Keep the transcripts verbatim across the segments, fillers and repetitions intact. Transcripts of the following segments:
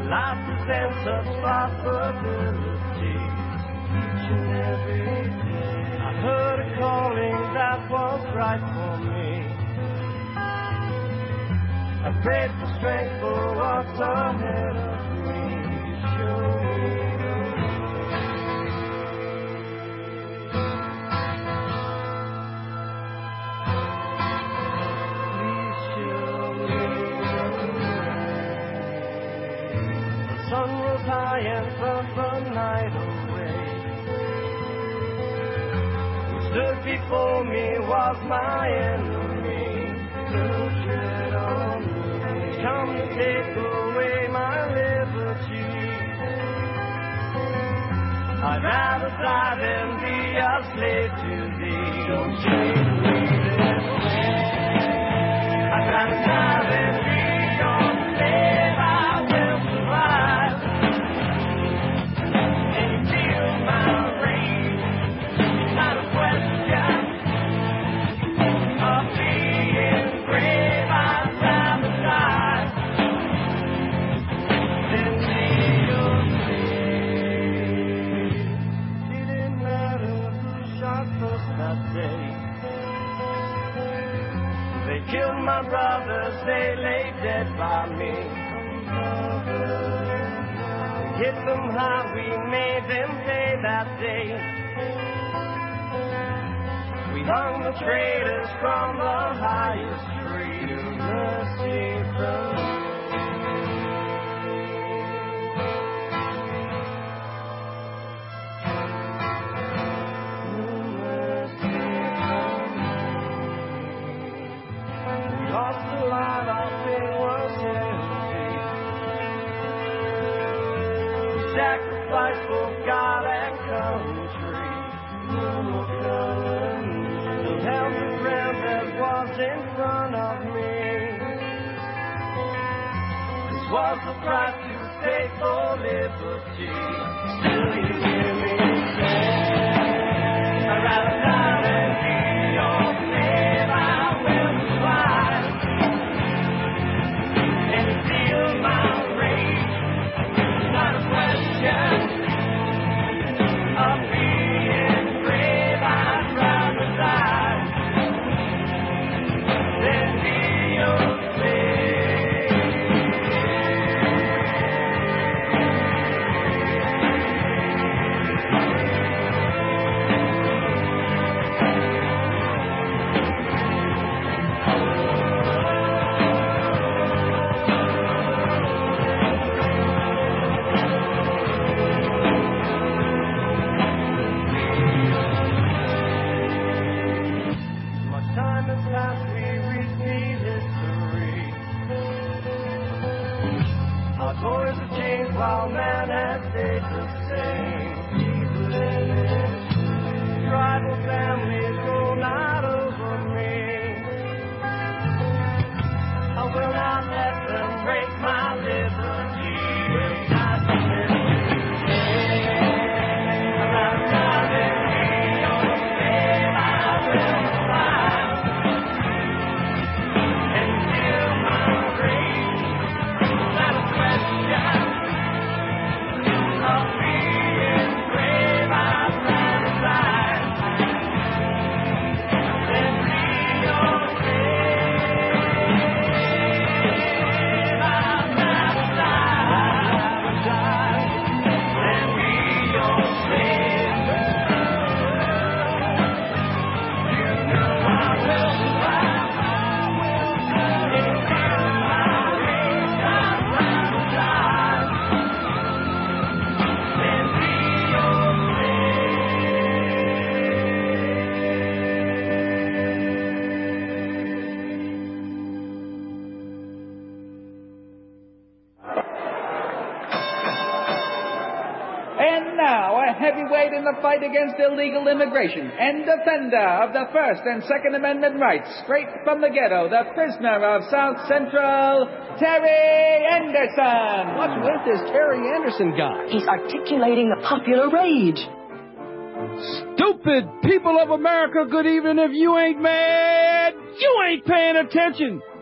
Life presents such possibilities each and every day. I heard a calling that was right for me. I prayed for strength for what's ahead of me. Show me. Please show me the way. The sun rose high and burnt the night away. Who stood before me was my enemy. To tread on me. Come to take away my liberty. I'd rather die than be a slave to thee. Don't chain me this way. I'd rather die than be your slave. I will survive. And you feel my rage. It's not a question of being brave. I'd rather die than be your slave. Didn't matter who shot first that day. They killed my brothers, they lay dead by me. Hit them high, we made them pay that day. We hung the traitors from the highest tree of mercy from lost the light, our faith was empty. Sacrifice for God and country. No more colony. So held the ground that was in front of me. This was the price to pay for liberty. Still you hear me say, I'd rather die than be your slave. I will survive. And you feel my rage. It's not a question of being brave. I'd rather die than be your slave. Much time has passed, we repeat history. Our toys have changed while man has stayed the same. People in it, tribal families roll out over me. I will not let them break my liberty. It's not the I'd rather die than be your slave. I will survive and feel my rage. It's not a question of being brave. I'd rather die than be your slave. I'd rather die than be your slave. You know I will survive. And feel my rage. I'd rather die than be your And now, a heavyweight in the fight against illegal immigration and defender of the First and Second Amendment rights, straight from the ghetto, the prisoner of South Central, Terry Anderson. What's with this Terry Anderson guy? He's articulating the popular rage. Stupid people of America, good evening. If you ain't mad, you ain't paying attention.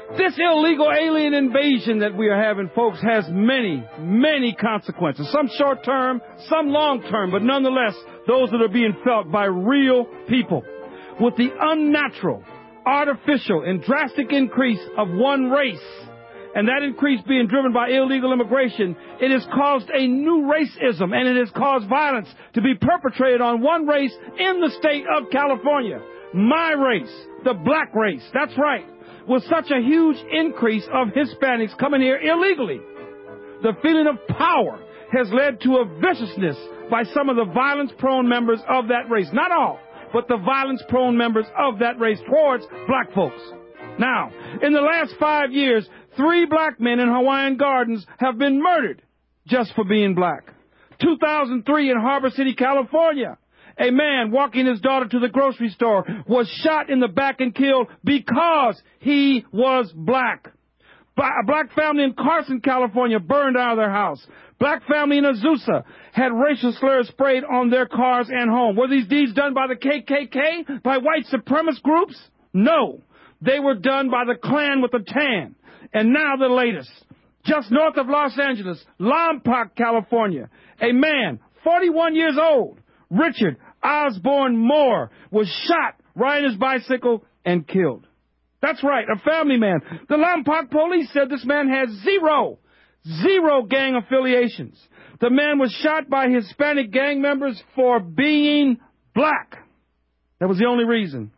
This illegal alien invasion that we are having, folks, has many, many consequences. Some short-term, some long-term, but nonetheless, those that are being felt by real people. With the unnatural, artificial, and drastic increase of one race, and that increase being driven by illegal immigration, it has caused a new racism, and it has caused violence to be perpetrated on one race in the state of California. My race, the black race, that's right. With such a huge increase of Hispanics coming here illegally, the feeling of power has led to a viciousness by some of the violence-prone members of that race. Not all, but the violence-prone members of that race towards black folks. Now, in the last five years, three black men in Hawaiian Gardens have been murdered just for being black. two thousand three in Harbor City, California, a man walking his daughter to the grocery store was shot in the back and killed because he was black. A black family in Carson, California burned out of their house. Black family in Azusa had racial slurs sprayed on their cars and home. Were these deeds done by the K K K, by white supremacist groups? No. They were done by the Klan with a tan. And now the latest. Just north of Los Angeles, Lompoc, California, a man, forty-one years old, Richard Osborne Moore, was shot riding his bicycle and killed. That's right, a family man. The Lompoc police said this man has zero, zero gang affiliations. The man was shot by Hispanic gang members for being black. That was the only reason.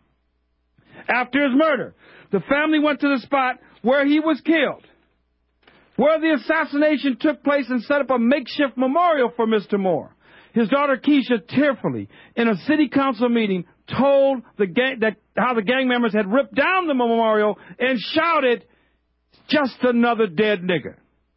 After his murder, the family went to the spot where he was killed, where the assassination took place, and set up a makeshift memorial for Mister Moore. His daughter Keisha tearfully, in a city council meeting, told the gang that how the gang members had ripped down the memorial and shouted, "Just another dead nigger,"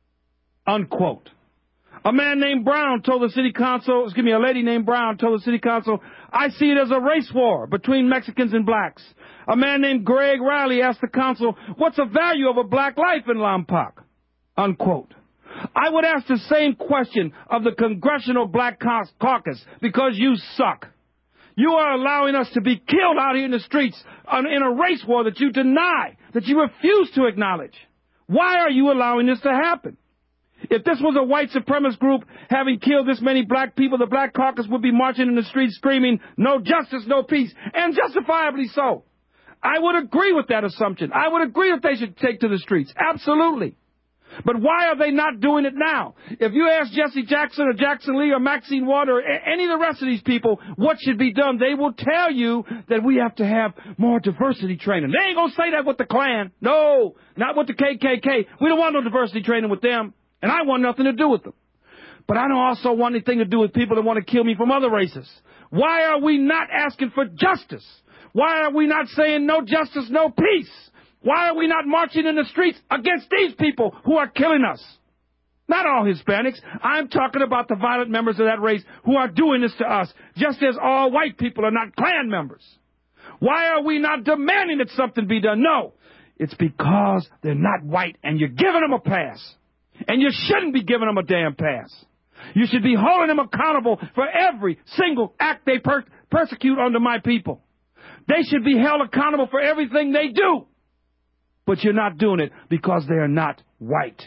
unquote. A man named Brown told the city council, excuse me, a lady named Brown told the city council, "I see it as a race war between Mexicans and blacks." A man named Greg Riley asked the council, "What's the value of a black life in Lompoc?" Unquote. I would ask the same question of the Congressional Black Caucus, because you suck. You are allowing us to be killed out here in the streets in a race war that you deny, that you refuse to acknowledge. Why are you allowing this to happen? If this was a white supremacist group having killed this many black people, the Black Caucus would be marching in the streets screaming, "No justice, no peace," and justifiably so. I would agree with that assumption. I would agree that they should take to the streets. Absolutely. But why are they not doing it now? If you ask Jesse Jackson or Jackson Lee or Maxine Waters or any of the rest of these people what should be done, they will tell you that we have to have more diversity training. They ain't going to say that with the Klan. No, not with the K K K. We don't want no diversity training with them, and I want nothing to do with them. But I don't also want anything to do with people that want to kill me from other races. Why are we not asking for justice? Why are we not saying no justice, no peace? Why are we not marching in the streets against these people who are killing us? Not all Hispanics. I'm talking about the violent members of that race who are doing this to us, just as all white people are not Klan members. Why are we not demanding that something be done? No, it's because they're not white and you're giving them a pass. And you shouldn't be giving them a damn pass. You should be holding them accountable for every single act they per- persecute under my people. They should be held accountable for everything they do. But you're not doing it because they are not white.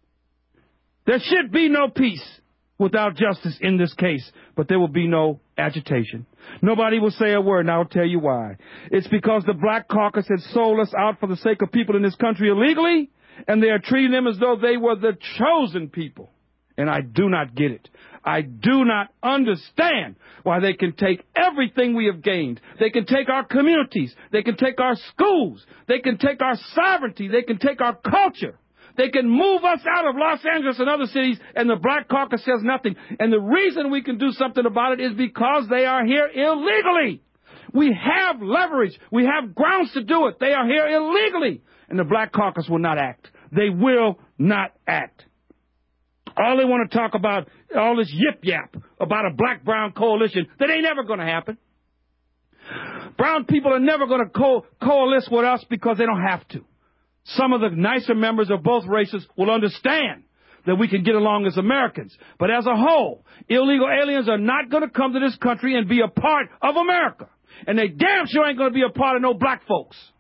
There should be no peace without justice in this case, but there will be no agitation. Nobody will say a word, and I'll tell you why. It's because the Black Caucus has sold us out for the sake of people in this country illegally, and they are treating them as though they were the chosen people. And I do not get it. I do not understand why they can take everything we have gained. They can take our communities. They can take our schools. They can take our sovereignty. They can take our culture. They can move us out of Los Angeles and other cities, and the Black Caucus says nothing. And the reason we can do something about it is because they are here illegally. We have leverage. We have grounds to do it. They are here illegally. And the Black Caucus will not act. They will not act. All they want to talk about, all this yip-yap about a black-brown coalition, that ain't never going to happen. Brown people are never going to co- coalesce with us because they don't have to. Some of the nicer members of both races will understand that we can get along as Americans. But as a whole, illegal aliens are not going to come to this country and be a part of America. And they damn sure ain't going to be a part of no black folks.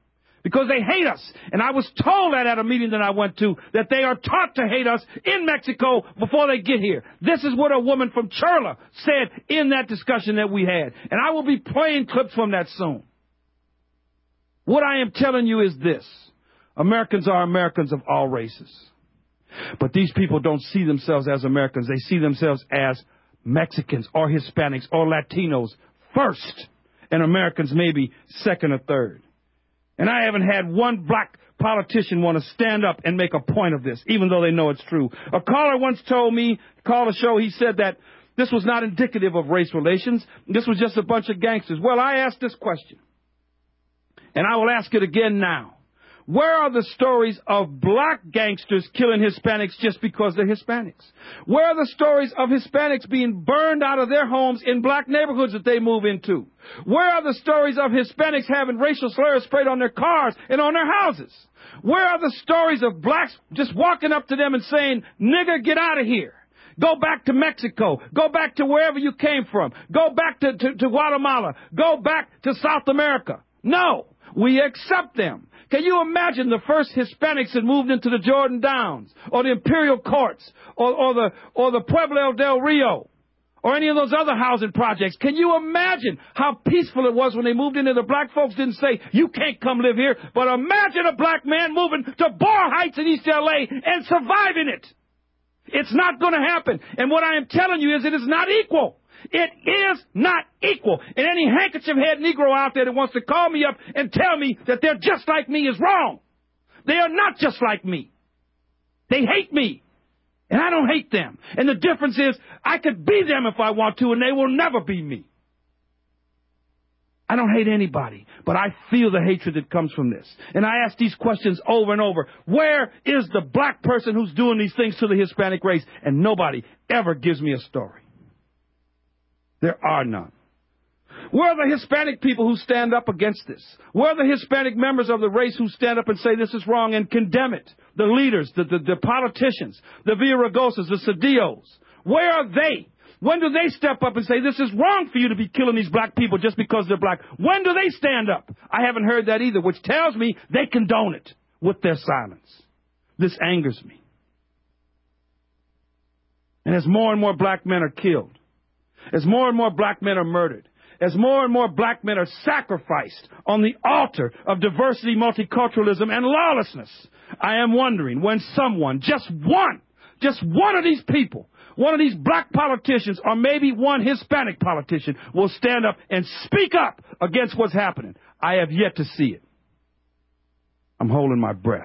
because they hate us. And I was told that at a meeting that I went to, that they are taught to hate us in Mexico before they get here. This is what a woman from Churla said in that discussion that we had. And I will be playing clips from that soon. What I am telling you is this. Americans are Americans of all races. But these people don't see themselves as Americans. They see themselves as Mexicans or Hispanics or Latinos first, and Americans maybe second or third. And I haven't had one black politician want to stand up and make a point of this, even though they know it's true. A caller once told me, called a show, he said that this was not indicative of race relations. This was just a bunch of gangsters. Well, I asked this question, and I will ask it again now. Where are the stories of black gangsters killing Hispanics just because they're Hispanics? Where are the stories of Hispanics being burned out of their homes in black neighborhoods that they move into? Where are the stories of Hispanics having racial slurs sprayed on their cars and on their houses? Where are the stories of blacks just walking up to them and saying, nigger, get out of here? Go back to Mexico. Go back to wherever you came from. Go back to, to, to Guatemala. Go back to South America. No, we accept them. Can you imagine the first Hispanics that moved into the Jordan Downs or the Imperial Courts or, or the or the Pueblo del Rio or any of those other housing projects? Can you imagine how peaceful it was when they moved in there? The black folks didn't say, you can't come live here. But imagine a black man moving to Bar Heights in East L A and surviving it. It's not going to happen. And what I am telling you is it is not equal. It is not equal. And any handkerchief-head Negro out there that wants to call me up and tell me that they're just like me is wrong. They are not just like me. They hate me. And I don't hate them. And the difference is I could be them if I want to, and they will never be me. I don't hate anybody, but I feel the hatred that comes from this. And I ask these questions over and over. Where is the black person who's doing these things to the Hispanic race? And nobody ever gives me a story. There are none. Where are the Hispanic people who stand up against this? Where are the Hispanic members of the race who stand up and say this is wrong and condemn it? The leaders, the, the, the politicians, the Villaragosas, the Cedillos. Where are they? When do they step up and say this is wrong for you to be killing these black people just because they're black? When do they stand up? I haven't heard that either, which tells me they condone it with their silence. This angers me. And as more and more black men are killed, as more and more black men are murdered, as more and more black men are sacrificed on the altar of diversity, multiculturalism, and lawlessness, I am wondering when someone, just one, just one of these people, one of these black politicians, or maybe one Hispanic politician, will stand up and speak up against what's happening. I have yet to see it. I'm holding my breath.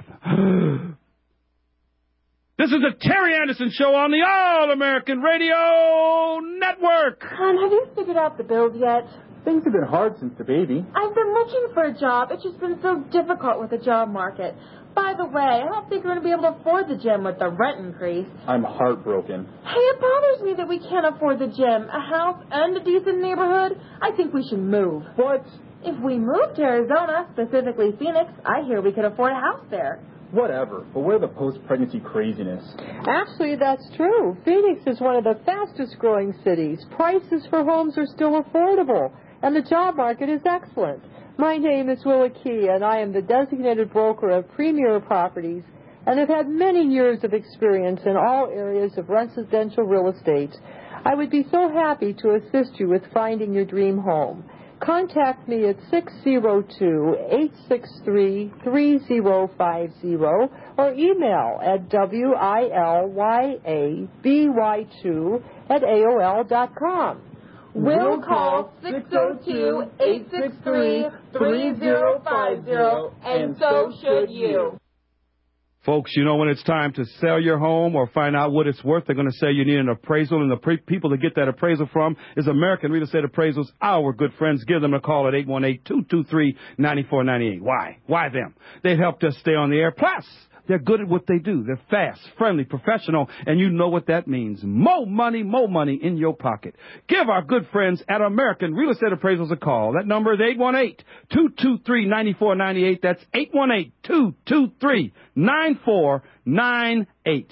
This is the Terry Anderson Show on the All-American Radio Network. Hon, have you figured out the bills yet? Things have been hard since the baby. I've been looking for a job. It's just been so difficult with the job market. By the way, I don't think we're going to be able to afford the gym with the rent increase. I'm heartbroken. Hey, it bothers me that we can't afford the gym, a house, and a decent neighborhood. I think we should move. What? If we moved to Arizona, specifically Phoenix, I hear we could afford a house there. Whatever, but where the post-pregnancy craziness? Actually, that's true. Phoenix is one of the fastest-growing cities. Prices for homes are still affordable, and the job market is excellent. My name is Willa Key, and I am the designated broker of Premier Properties, and have had many years of experience in all areas of residential real estate. I would be so happy to assist you with finding your dream home. Contact me at six zero two, eight six three, three zero five zero or email at W I L Y A B Y two at A O L dot com. We'll call six zero two, eight six three, three zero five zero, and so should you. Folks, you know when it's time to sell your home or find out what it's worth, they're going to say you need an appraisal, and the pre- people to get that appraisal from is American Real Estate Appraisals, our good friends. Give them a call at eight one eight, two two three, nine four nine eight. Why? Why them? They've helped us stay on the air. Plus, they're good at what they do. They're fast, friendly, professional, and you know what that means. More money, more money in your pocket. Give our good friends at American Real Estate Appraisals a call. That number is eight one eight, two two three, nine four nine eight. That's eight one eight, two two three, nine four nine eight.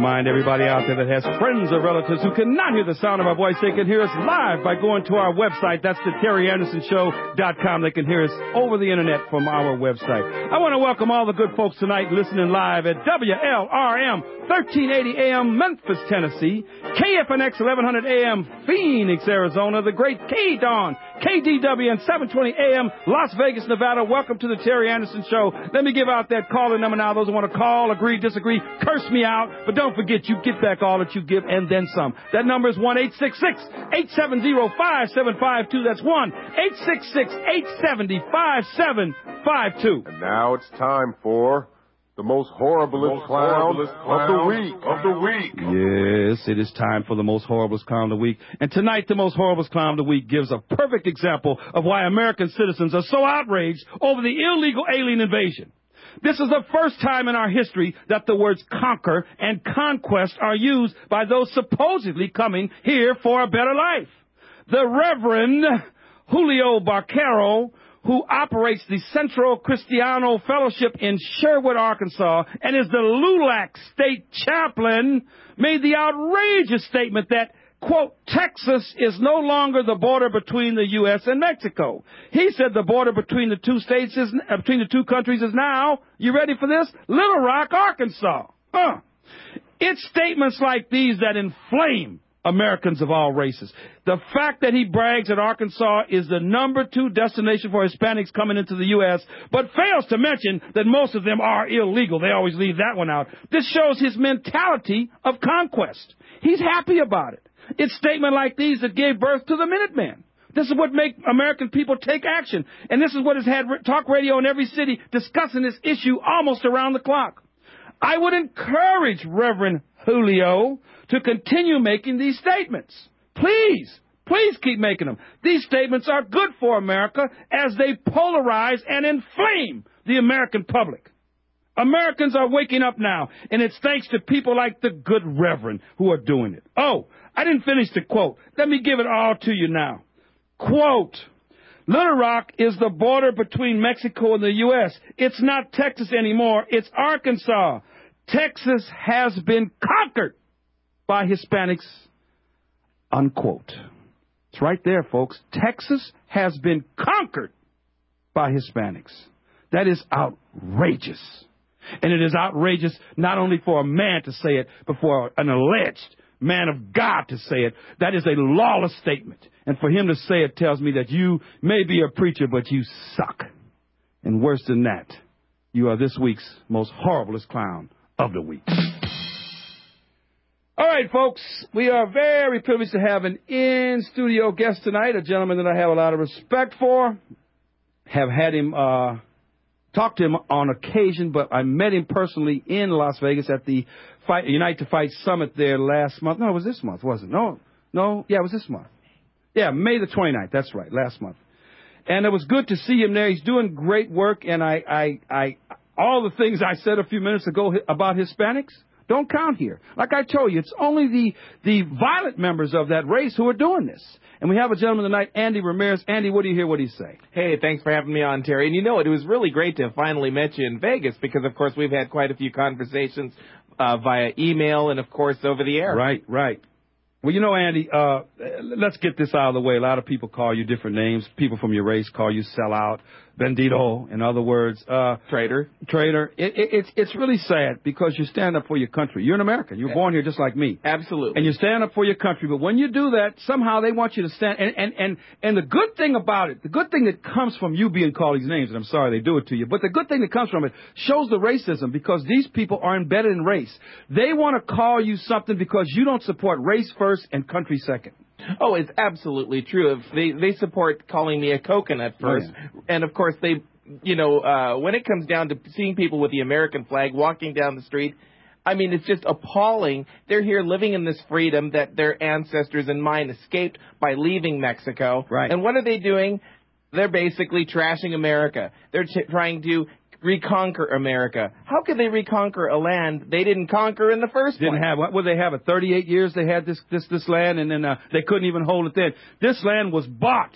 remind everybody out there that has friends or relatives who cannot hear the sound of our voice, they can hear us live by going to our website. That's the Terry Anderson Show dot com. They can hear us over the internet from our website. I want to welcome all the good folks tonight listening live at W L R M thirteen eighty A M Memphis, Tennessee, K F N X eleven hundred A M Phoenix, Arizona, the great K Dawn, K D W and seven twenty A M Las Vegas, Nevada. Welcome to the Terry Anderson Show. Let me give out that calling number now. Those who want to call, agree, disagree, curse me out. But don't forget, you get back all that you give and then some. That number is one eight six six, eight seven zero, five seven five two. That's one eight six six, eight seven zero, five seven five two. And now it's time for the most horriblest, clown, horriblest clown of the week. Of the week. Yes, it is time for the most horriblest clown of the week. And tonight, the most horriblest clown of the week gives a perfect example of why American citizens are so outraged over the illegal alien invasion. This is the first time in our history that the words conquer and conquest are used by those supposedly coming here for a better life. The Reverend Julio Barquero, who operates the Centro Cristiano Fellowship in Sherwood, Arkansas, and is the LULAC state chaplain, made the outrageous statement that, quote, Texas is no longer the border between the U S and Mexico. He said the border between the two states is, uh, between the two countries is now, you ready for this? Little Rock, Arkansas. Huh. It's statements like these that inflame Americans of all races. The fact that he brags that Arkansas is the number two destination for Hispanics coming into the U S, but fails to mention that most of them are illegal. They always leave that one out. This shows his mentality of conquest. He's happy about it. It's statements like these that gave birth to the Minuteman. This is what make American people take action. And this is what has had talk radio in every city discussing this issue almost around the clock. I would encourage Reverend Julio to continue making these statements. Please, please keep making them. These statements are good for America as they polarize and inflame the American public. Americans are waking up now, and it's thanks to people like the good Reverend who are doing it. Oh, I didn't finish the quote. Let me give it all to you now. Quote, Little Rock is the border between Mexico and the U S. It's not Texas anymore. It's Arkansas. Texas has been conquered by Hispanics, unquote. It's right there, folks. Texas has been conquered by Hispanics. That is outrageous. And it is outrageous not only for a man to say it, but for an alleged man of God to say it. That is a lawless statement. And for him to say it tells me that you may be a preacher, but you suck. And worse than that, you are this week's most horriblest clown of the week. All right, folks, we are very privileged to have an in-studio guest tonight, a gentleman that I have a lot of respect for. Have had him, uh, talk to him on occasion, but I met him personally in Las Vegas at the Fight, Unite to Fight Summit there last month. No, it was this month, wasn't it? No, no, yeah, it was this month. Yeah, May the twenty-ninth, that's right, last month. And it was good to see him there. He's doing great work, and I, I, I, all the things I said a few minutes ago about Hispanics don't count here. Like I told you, it's only the, the violent members of that race who are doing this. And we have a gentleman tonight, Andy Ramirez. Andy, what do you hear? What do you say? Hey, thanks for having me on, Terry. And you know, it was really great to have finally met you in Vegas because, of course, we've had quite a few conversations uh, via email and, of course, over the air. Right, right. Well, you know, Andy, uh, let's get this out of the way. A lot of people call you different names. People from your race call you sellout, bandito, in other words. Uh, traitor. Traitor. It, it, it's, it's really sad because you stand up for your country. You're an American. You were born here just like me. Absolutely. And you stand up for your country. But when you do that, somehow they want you to stand. And, and, and, and the good thing about it, the good thing that comes from you being called these names, and I'm sorry they do it to you, but the good thing that comes from it shows the racism because these people are embedded in race. They want to call you something because you don't support race first and country second. Oh, it's absolutely true. If they they support calling me a coconut first, oh, yeah. And of course they, you know, uh, when it comes down to seeing people with the American flag walking down the street, I mean, it's just appalling. They're here living in this freedom that their ancestors and mine escaped by leaving Mexico. Right. And what are they doing? They're basically trashing America. They're t- trying to reconquer America. How could they reconquer a land they didn't conquer in the first place? Didn't have, what would they have, it? thirty-eight years they had this, this, this land, and then uh, they couldn't even hold it then. This land was bought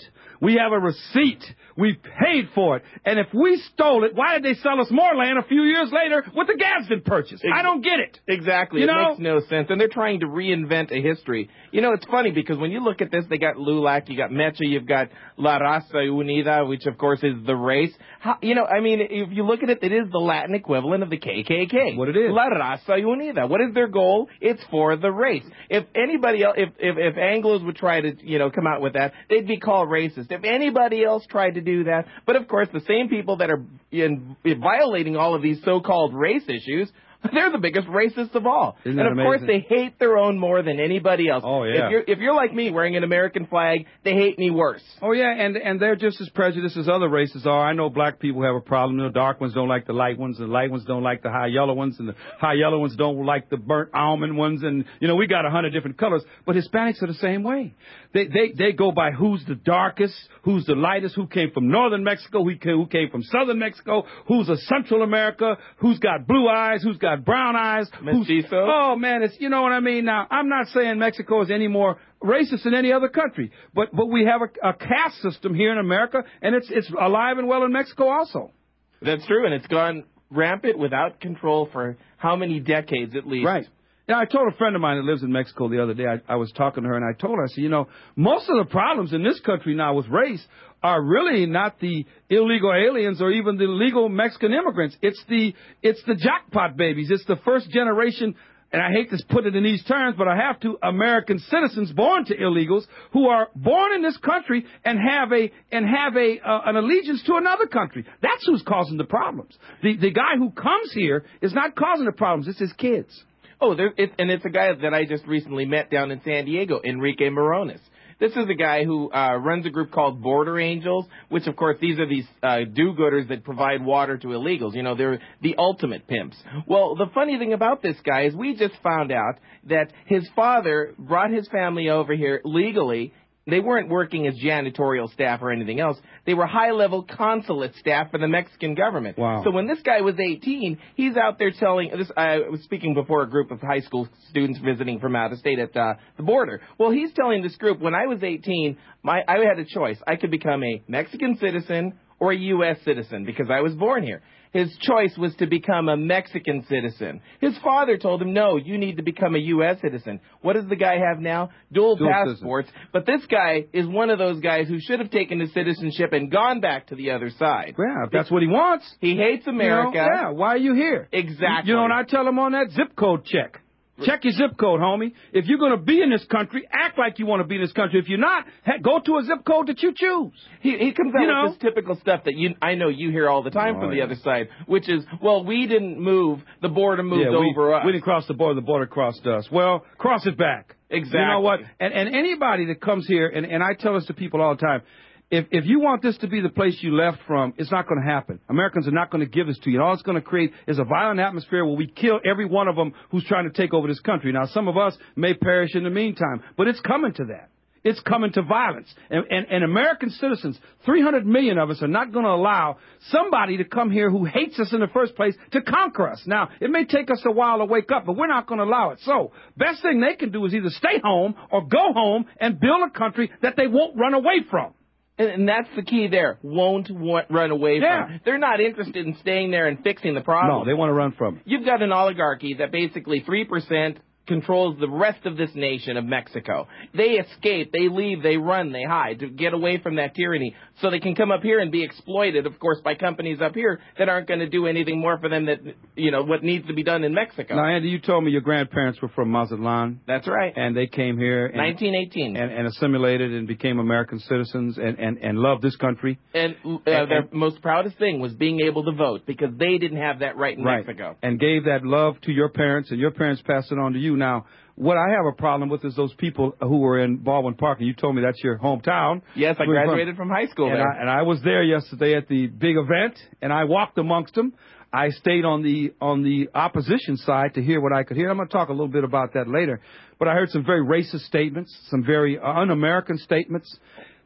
We have a receipt. We paid for it. And if we stole it, why did they sell us more land a few years later with the Gadsden purchase? Ex- I don't get it. Exactly. You it know? makes no sense. And they're trying to reinvent a history. You know, it's funny because when you look at this, they got LULAC, you got Mecha, you've got La Raza Unida, which, of course, is the race. How, you know, I mean, if you look at it, it is the Latin equivalent of the K K K. What it is. La Raza Unida. What is their goal? It's for the race. If anybody else, if, if, if Anglos would try to, you know, come out with that, they'd be called racist. If anybody else tried to do that, but of course, the same people that are in, in violating all of these so-called race issues, they're the biggest racists of all. Isn't and that of amazing? course, they hate their own more than anybody else. Oh, yeah. If you're, if you're like me, wearing an American flag, they hate me worse. Oh, yeah, and and they're just as prejudiced as other races are. I know black people have a problem. The dark ones don't like the light ones, and the light ones don't like the high yellow ones, and the high yellow ones don't like the burnt almond ones, and, you know, we got a hundred different colors. But Hispanics are the same way. They they they go by who's the darkest, who's the lightest, who came from northern Mexico, who came, who came from southern Mexico, who's a Central America, who's got blue eyes, who's got brown eyes. Mestizo. Oh, man, it's, you know what I mean? Now, I'm not saying Mexico is any more racist than any other country, but but we have a, a caste system here in America, and it's it's alive and well in Mexico also. That's true, and it's gone rampant without control for how many decades at least. Right. Now, I told a friend of mine that lives in Mexico the other day, I, I was talking to her, and I told her, I said, you know, most of the problems in this country now with race are really not the illegal aliens or even the legal Mexican immigrants. It's the it's the jackpot babies. It's the first generation, and I hate to put it in these terms, but I have to, American citizens born to illegals who are born in this country and have a and have a uh, an allegiance to another country. That's who's causing the problems. The the guy who comes here is not causing the problems. It's his kids. Oh, there, it, and it's a guy that I just recently met down in San Diego, Enrique Morones. This is a guy who uh, runs a group called Border Angels, which, of course, these are these uh, do-gooders that provide water to illegals. You know, they're the ultimate pimps. Well, the funny thing about this guy is we just found out that his father brought his family over here legally. They weren't working as janitorial staff or anything else. They were high-level consulate staff for the Mexican government. Wow. So when this guy was eighteen, he's out there telling this. I was speaking before a group of high school students visiting from out of state at uh, the border. Well, he's telling this group, when I was eighteen, my I had a choice. I could become a Mexican citizen or a U S citizen because I was born here. His choice was to become a Mexican citizen. His father told him, no, you need to become a U S citizen. What does the guy have now? Dual, Dual passports. Citizen. But this guy is one of those guys who should have taken his citizenship and gone back to the other side. Yeah, if that's what he wants. He hates America. You know, yeah, why are you here? Exactly. You know what I tell him on that? Zip code check. Check your zip code, homie. If you're going to be in this country, act like you want to be in this country. If you're not, heck, go to a zip code that you choose. He, he comes out you with know? this typical stuff that you I know you hear all the time oh, from the yeah. other side, which is, well, we didn't move, the border moved yeah, we, over us. We didn't cross the border, the border crossed us. Well, cross it back. Exactly. You know what? And, and anybody that comes here, and, and I tell this to people all the time, If if you want this to be the place you left from, it's not going to happen. Americans are not going to give this to you. And all it's going to create is a violent atmosphere where we kill every one of them who's trying to take over this country. Now, some of us may perish in the meantime, but it's coming to that. It's coming to violence. And, and, and American citizens, three hundred million of us, are not going to allow somebody to come here who hates us in the first place to conquer us. Now, it may take us a while to wake up, but we're not going to allow it. So, best thing they can do is either stay home or go home and build a country that they won't run away from. And that's the key there. Won't want, run away yeah. from. They're not interested in staying there and fixing the problem. No, they want to run from it. You've got an oligarchy that basically three percent controls the rest of this nation of Mexico. They escape, they leave, they run, they hide to get away from that tyranny so they can come up here and be exploited, of course, by companies up here that aren't going to do anything more for them that, you know, what needs to be done in Mexico. Now, Andy, you told me your grandparents were from Mazatlan. That's right. And they came here. And, nineteen eighteen. And, and assimilated and became American citizens and, and, and loved this country. And, uh, and their most proudest thing was being able to vote because they didn't have that right in right. Mexico. And gave that love to your parents, and your parents passed it on to you. Now, what I have a problem with is those people who were in Baldwin Park, and you told me that's your hometown. Yes, I graduated from, from high school and there. I, and I was there yesterday at the big event, and I walked amongst them. I stayed on the on the opposition side to hear what I could hear. I'm going to talk a little bit about that later. But I heard some very racist statements, some very un-American statements.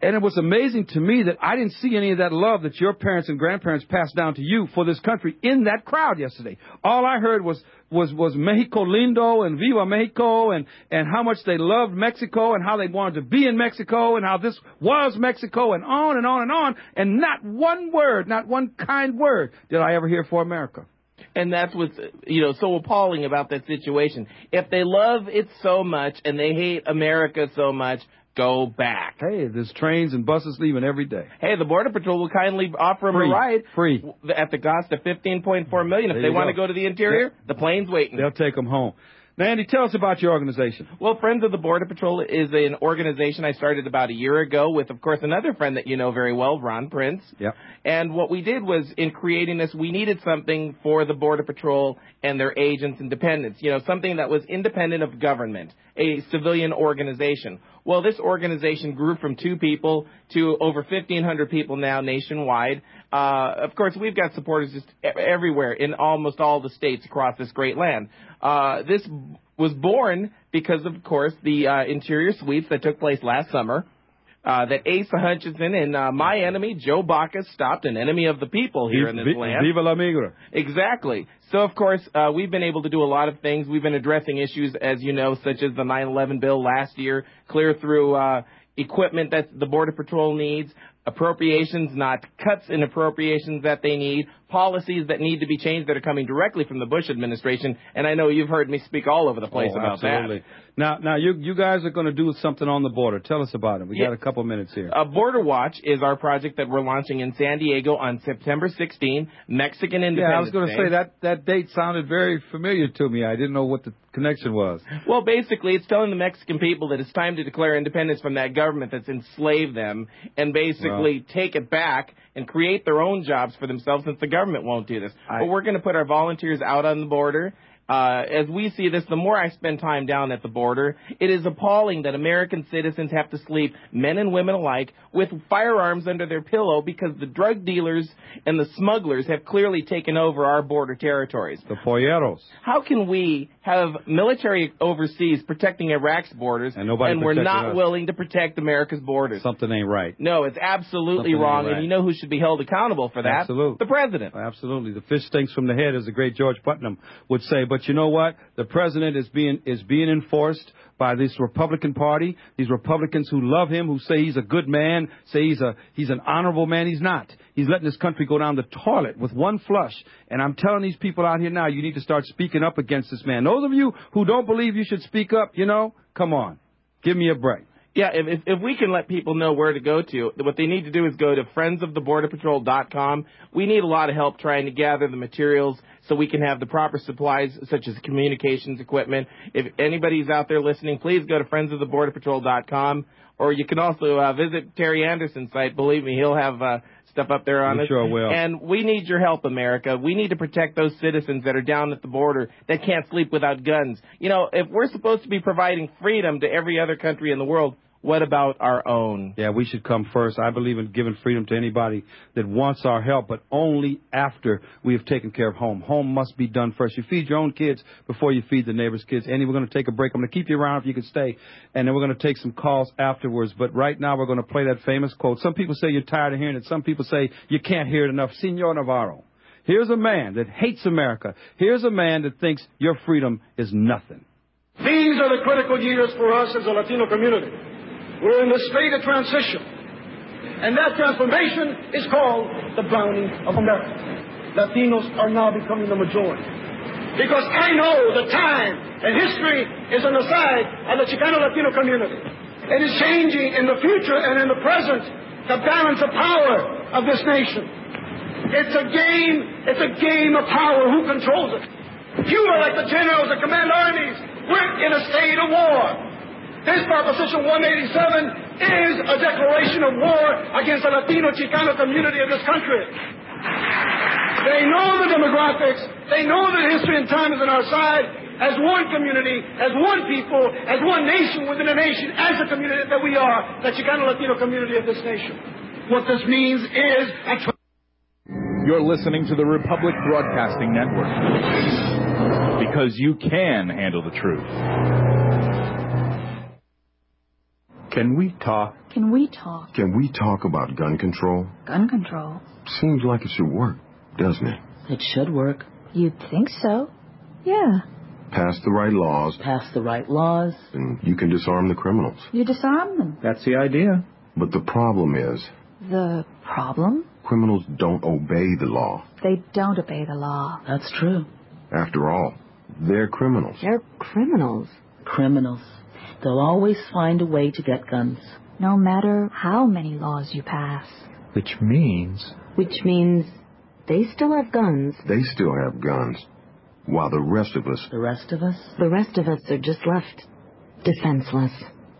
And it was amazing to me that I didn't see any of that love that your parents and grandparents passed down to you for this country in that crowd yesterday. All I heard was was was Mexico lindo and Viva Mexico and, and how much they loved Mexico and how they wanted to be in Mexico and how this was Mexico and on and on and on. And not one word, not one kind word did I ever hear for America. And that's what's, you know, so appalling about that situation. If they love it so much and they hate America so much, go back. Hey, there's trains and buses leaving every day. Hey, the Border Patrol will kindly offer them Free. a ride. Free. At the cost of fifteen point four million dollars. If There they you want to go. go to the interior, Yeah. the plane's waiting. They'll take them home. Now, Andy, tell us about your organization. Well, Friends of the Border Patrol is an organization I started about a year ago with, of course, another friend that you know very well, Ron Prince. Yep. And what we did was, in creating this, we needed something for the Border Patrol and their agents and dependents, you know, something that was independent of government, a civilian organization. Well, this organization grew from two people to over fifteen hundred people now nationwide. Uh, of course, we've got supporters just everywhere in almost all the states across this great land. Uh, this was born because, of course, the uh, interior sweeps that took place last summer. Uh, that Asa Hutchinson and uh, my enemy, Joe Bacchus, stopped an enemy of the people here in this v- land. Viva la migra. Exactly. So, of course, uh, we've been able to do a lot of things. We've been addressing issues, as you know, such as the nine eleven bill last year, clear through uh, equipment that the Border Patrol needs, appropriations, not cuts in appropriations that they need, policies that need to be changed that are coming directly from the Bush administration. And I know you've heard me speak all over the place oh, about absolutely. that. Now, now you you guys are going to do something on the border. Tell us about it. We Yeah. got a couple minutes here. Uh, Border Watch is our project that we're launching in San Diego on September sixteenth, Mexican Independence Yeah, I was going to Day. say that that date sounded very familiar to me. I didn't know what the connection was. Well, basically, it's telling the Mexican people that it's time to declare independence from that government that's enslaved them and basically Wow. take it back and create their own jobs for themselves since the government won't do this. I, but we're going to put our volunteers out on the border. Uh, as we see this, the more I spend time down at the border, it is appalling that American citizens have to sleep, men and women alike, with firearms under their pillow because the drug dealers and the smugglers have clearly taken over our border territories. The polleros. How can we have military overseas protecting Iraq's borders, And nobody we're protecting not us. willing to protect America's borders? Something ain't right. No, it's absolutely Something ain't wrong, right. and you know who should be held accountable for that? Absolutely. The president. Absolutely. The fish stinks from the head, as the great George Putnam would say. But you know what? The president is being is being enforced by this Republican Party, these Republicans who love him, who say he's a good man, say he's a he's an honorable man. He's not. He's letting this country go down the toilet with one flush. And I'm telling these people out here now, you need to start speaking up against this man. Those of you who don't believe you should speak up, you know, come on. Give me a break. Yeah, if, if if we can let people know where to go to, what they need to do is go to friends of the border patrol dot com. We need a lot of help trying to gather the materials so we can have the proper supplies, such as communications equipment. If anybody's out there listening, please go to friends of the border patrol dot com, or you can also uh, visit Terry Anderson's site. Believe me, he'll have uh, stuff up there on We it. sure will. And we need your help, America. We need to protect those citizens that are down at the border that can't sleep without guns. You know, if we're supposed to be providing freedom to every other country in the world, what about our own? Yeah, we should come first. I believe in giving freedom to anybody that wants our help, but only after we have taken care of home. Home must be done first. You feed your own kids before you feed the neighbor's kids. Andy, we're going to take a break. I'm going to keep you around if you can stay, and then we're going to take some calls afterwards. But right now we're going to play that famous quote. Some people say you're tired of hearing it. Some people say you can't hear it enough. Senor Navarro. Here's a man that hates America. Here's a man that thinks your freedom is nothing. These are the critical years for us as a Latino community. We're in the state of transition. And that transformation is called the browning of America. Latinos are now becoming the majority. Because I know the time and history is on the side of the Chicano Latino community. It is changing in the future and in the present the balance of power of this nation. It's a game, it's a game of power. Who controls it? You are like the generals that command armies. We're in a state of war. This Proposition one eighty-seven is a declaration of war against the Latino Chicano community of this country. They know the demographics. They know that history and time is on our side. As one community, as one people, as one nation within a nation, as a community that we are, the Chicano Latino community of this nation. What this means is... You're listening to the Republic Broadcasting Network. Because you can handle the truth. Can we talk? Can we talk? Can we talk about gun control? Gun control? Seems like it should work, doesn't it? It should work. You'd think so. Yeah. Pass the right laws. Pass the right laws. And you can disarm the criminals. You disarm them. That's the idea. But the problem is... The problem? Criminals don't obey the law. They don't obey the law. That's true. After all, they're criminals. They're criminals. Criminals. They'll always find a way to get guns. No matter how many laws you pass. Which means... Which means they still have guns. They still have guns. While the rest of us... The rest of us? The rest of us are just left defenseless.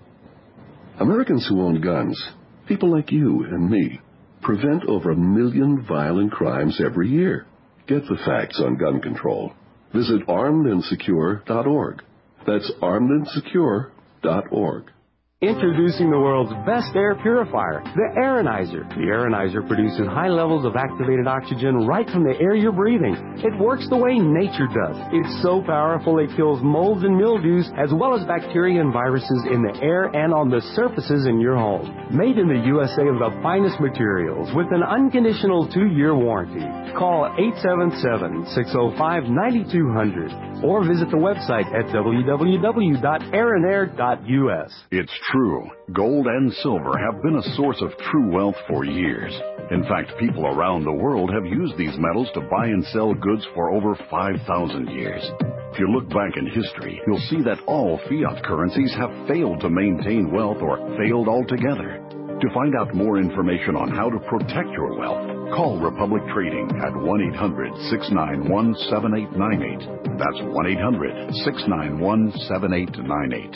Americans who own guns, people like you and me, prevent over a million violent crimes every year. Get the facts on gun control. Visit armed and secure dot org. That's armed and secure dot org. Introducing the world's best air purifier, the Aeronizer. The Aeronizer produces high levels of activated oxygen right from the air you're breathing. It works the way nature does. It's so powerful it kills molds and mildews as well as bacteria and viruses in the air and on the surfaces in your home. Made in the U S A of the finest materials with an unconditional two-year warranty. Call eight seven seven, six oh five, nine two zero zero or visit the website at w w w dot aeronair dot u s. It's true. Gold and silver have been a source of true wealth for years. In fact, people around the world have used these metals to buy and sell goods for over five thousand years. If you look back in history, you'll see that all fiat currencies have failed to maintain wealth or failed altogether. To find out more information on how to protect your wealth, call Republic Trading at one eight hundred, six nine one, seven eight nine eight. That's one eight hundred, six nine one, seven eight nine eight.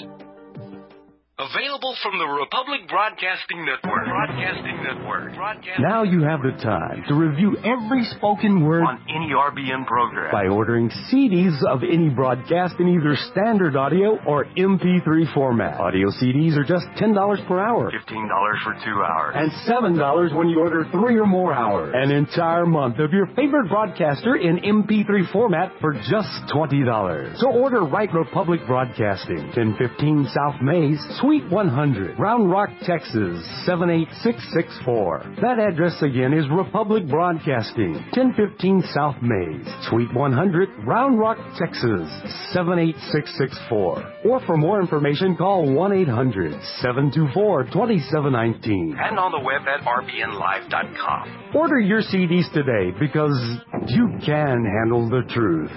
Available from the Republic Broadcasting Network. Broadcasting Network. Broadcasting now you have the time to review every spoken word on any R B N program by ordering C Ds of any broadcast in either standard audio or M P three format. Audio C Ds are just ten dollars per hour. fifteen dollars for two hours. And seven dollars when you order three or more hours. An entire month of your favorite broadcaster in M P three format for just twenty dollars. So order right Republic Broadcasting, ten fifteen South Mays, Suite one hundred, Round Rock, Texas, seven eight six six four. That address again is Republic Broadcasting, ten fifteen South Mays, Suite one hundred, Round Rock, Texas, seven eight six six four. Or for more information, call one eight hundred, seven two four, two seven one nine. And on the web at r b n live dot com. Order your C Ds today because you can handle the truth.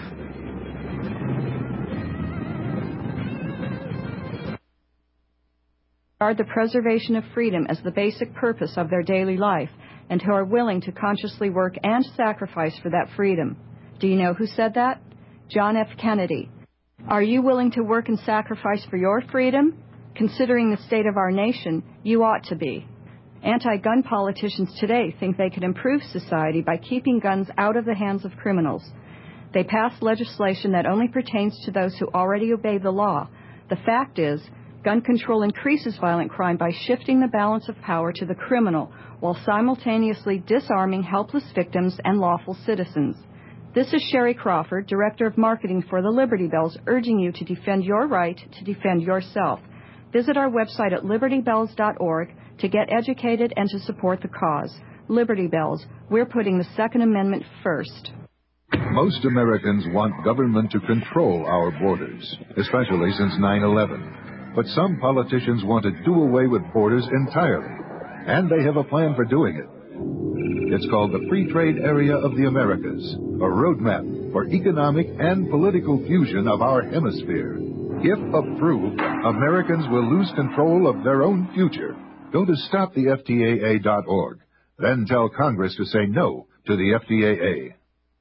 Regard the preservation of freedom as the basic purpose of their daily life and who are willing to consciously work and sacrifice for that freedom. Do you know who said that? John F. Kennedy. Are you willing to work and sacrifice for your freedom? Considering the state of our nation, you ought to be. Anti-gun politicians today think they can improve society by keeping guns out of the hands of criminals. They pass legislation that only pertains to those who already obey the law. The fact is, gun control increases violent crime by shifting the balance of power to the criminal while simultaneously disarming helpless victims and lawful citizens. This is Sherry Crawford, Director of Marketing for the Liberty Bells, urging you to defend your right to defend yourself. Visit our website at liberty bells dot org to get educated and to support the cause. Liberty Bells, we're putting the Second Amendment first. Most Americans want government to control our borders, especially since nine eleven. But some politicians want to do away with borders entirely, and they have a plan for doing it. It's called the Free Trade Area of the Americas, a roadmap for economic and political fusion of our hemisphere. If approved, Americans will lose control of their own future. Go to stop the F T A A dot org, then tell Congress to say no to the F T A A.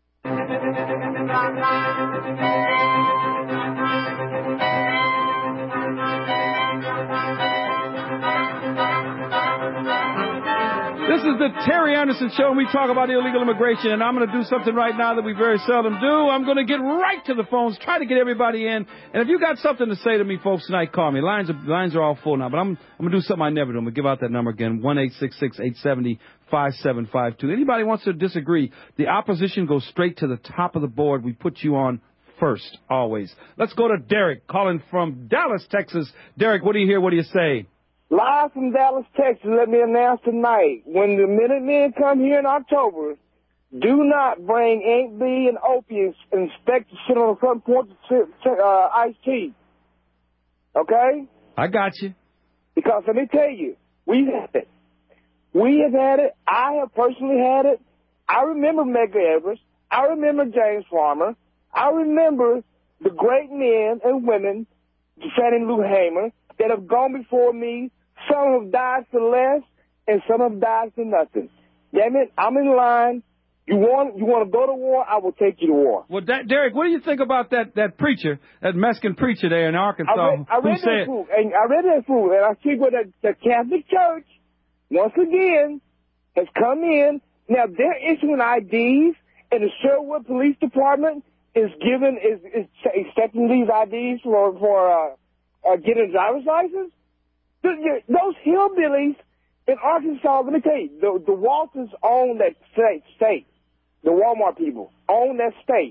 This is the Terry Anderson Show, and we talk about illegal immigration, and I'm going to do something right now that we very seldom do. I'm going to get right to the phones, try to get everybody in. And if you got something to say to me, folks, tonight, call me. Lines are, lines are all full now, but I'm, I'm going to do something I never do. I'm going to give out that number again, one eight six six, eight seven zero, five seven five two. Anybody wants to disagree, the opposition goes straight to the top of the board. We put you on first, always. Let's go to Derek, calling from Dallas, Texas. Derek, what do you hear? What do you say? Live from Dallas, Texas, let me announce tonight, when the Minutemen come here in October, do not bring Ink B and opiates and expect to sit on the front porch to uh, iced tea. Okay? I got you. Because let me tell you, we've had it. We have had it. I have personally had it. I remember Medgar Evers. I remember James Farmer. I remember the great men and women, Fannie Lou Hamer, that have gone before me. Some have died for less, and some have died for nothing. Damn it, I'm in line. You want you want to go to war? I will take you to war. Well, that, Derek, what do you think about that that preacher, that Mexican preacher there in Arkansas? I read, I read who that said, fool, and I read that fool, and I see what the, the Catholic Church once again has come in. Now they're issuing I Ds, and the Sherwood Police Department is giving is, is accepting these I Ds for for uh, uh, getting a driver's license. Those hillbillies in Arkansas, let me tell you, the, the Waltons own that state, state. The Walmart people own that state.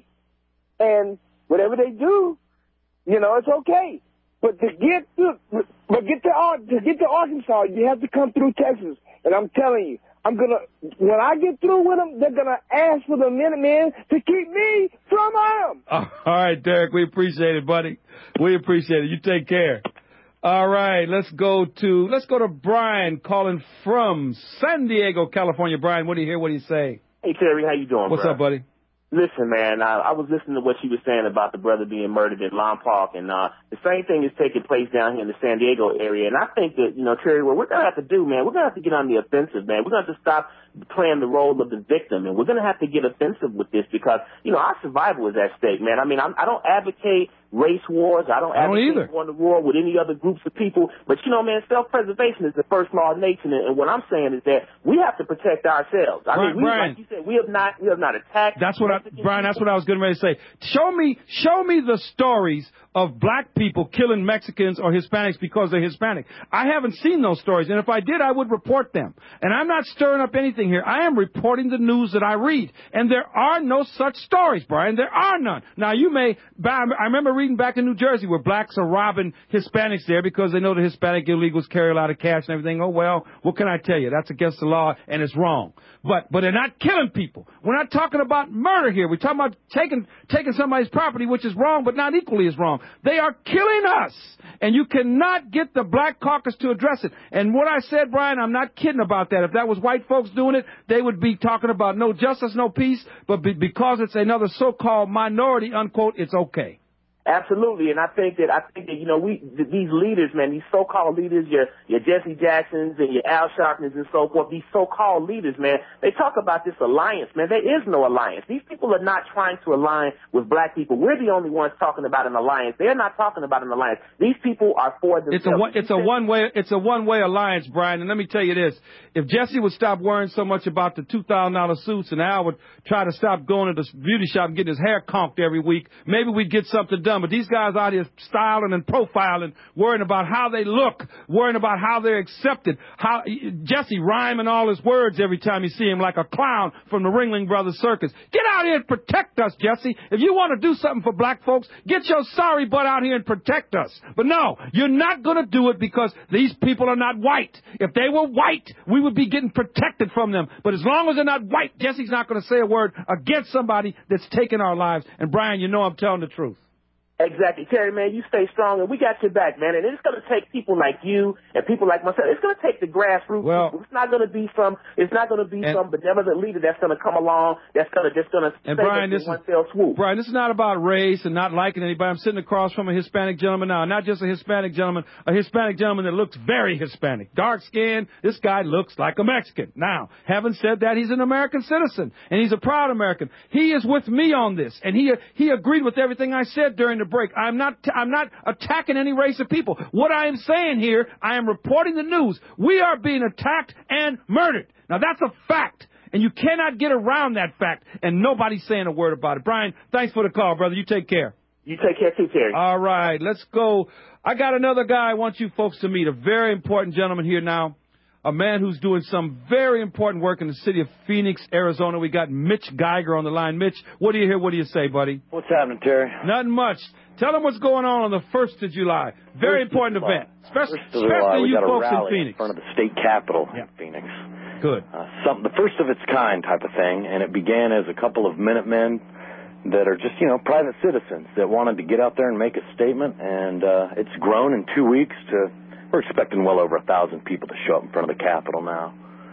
And whatever they do, you know, it's okay. But to get to, but get to, to get to Arkansas, you have to come through Texas. And I'm telling you, I'm gonna, when I get through with them, they're gonna ask for the Minutemen to keep me from them. All right, Derek, we appreciate it, buddy. We appreciate it. You take care. All right, let's go to let's go to Brian calling from San Diego, California. Brian, what do you hear? What do you say? Hey, Terry, how you doing, What's bro? up, buddy? Listen, man, I, I was listening to what you were saying about the brother being murdered in Lon Park, and uh, the same thing is taking place down here in the San Diego area. And I think that, you know, Terry, what we're going to have to do, man, we're going to have to get on the offensive, man. We're going to have to stop playing the role of the victim, and we're going to have to get offensive with this because, you know, our survival is at stake, man. I mean, I'm, I don't advocate race wars. I don't I don't advocate either. going to war with any other groups of people. But, you know, man, self-preservation is the first law of nature. And, and what I'm saying is that we have to protect ourselves. I Brian, mean, we, Brian. like you said, we have not, we have not attacked. That's what I, Brian, that's what I was getting ready to say. Show me, show me the stories of black people killing Mexicans or Hispanics because they're Hispanic. I haven't seen those stories, and if I did, I would report them. And I'm not stirring up anything here. I am reporting the news that I read, and there are no such stories, Brian. There are none. Now, you may, I remember reading back in New Jersey where blacks are robbing Hispanics there because they know the Hispanic illegals carry a lot of cash and everything. Oh, well, what can I tell you? That's against the law, and it's wrong. But but they're not killing people. We're not talking about murder here. We're talking about taking taking somebody's property, which is wrong, but not equally as wrong. They are killing us, and you cannot get the Black Caucus to address it. And what I said, Brian, I'm not kidding about that. If that was white folks doing it, they would be talking about no justice, no peace, but be, because it's another so-called minority, unquote, it's okay. Absolutely, and I think that I think that you know we th- these leaders, man, these so-called leaders, your your Jesse Jacksons and your Al Sharptons and so forth, these so-called leaders, man, they talk about this alliance, man. There is no alliance. These people are not trying to align with black people. We're the only ones talking about an alliance. They're not talking about an alliance. These people are for themselves. It's a one, it's a one way it's a one way alliance, Brian. And let me tell you this: if Jesse would stop worrying so much about the two thousand dollar suits, and Al would try to stop going to the beauty shop and getting his hair conked every week, maybe we'd get something done. But these guys out here styling and profiling, worrying about how they look, worrying about how they're accepted. How Jesse rhyming all his words every time you see him like a clown from the Ringling Brothers Circus. Get out here and protect us, Jesse. If you want to do something for black folks, get your sorry butt out here and protect us. But no, you're not going to do it because these people are not white. If they were white, we would be getting protected from them. But as long as they're not white, Jesse's not going to say a word against somebody that's taken our lives. And Brian, you know I'm telling the truth. Exactly. Terry, man, you stay strong, and we got your back, man. And it's going to take people like you and people like myself. It's going to take the grassroots well, people. It's not going to be some. It's not going to be and, some benevolent leader that's going to come along. That's going to just going to and Brian, this one is, fell swoop. Brian, this is not about race and not liking anybody. I'm sitting across from a Hispanic gentleman now, not just a Hispanic gentleman, a Hispanic gentleman that looks very Hispanic, dark skinned. This guy looks like a Mexican. Now, having said that, he's an American citizen and he's a proud American. He is with me on this, and he he agreed with everything I said during the break. I'm not. I'm not attacking any race of people. What I am saying here, I am reporting the news. We are being attacked and murdered. Now, that's a fact, and you cannot get around that fact, and nobody's saying a word about it. Brian, thanks for the call, brother. You take care. You take care too, Terry. All right, let's go. I got another guy I want you folks to meet, a very important gentleman here now. a man who's doing some very important work in the city of Phoenix, Arizona. We got Mitch Geiger on the line. Mitch, what do you hear? What do you say, buddy? What's happening, Terry? Nothing much. Tell them what's going on on the first of July. Very first important July. event. Especially, first of July, especially we you got a folks in rally Phoenix. in front of the state capitol yeah. in Phoenix. Good. Uh, something, the first of its kind type of thing, and it began as a couple of Minutemen that are just, you know, private citizens that wanted to get out there and make a statement, and uh, it's grown in two weeks to, we're expecting well over a thousand people to show up in front of the Capitol now.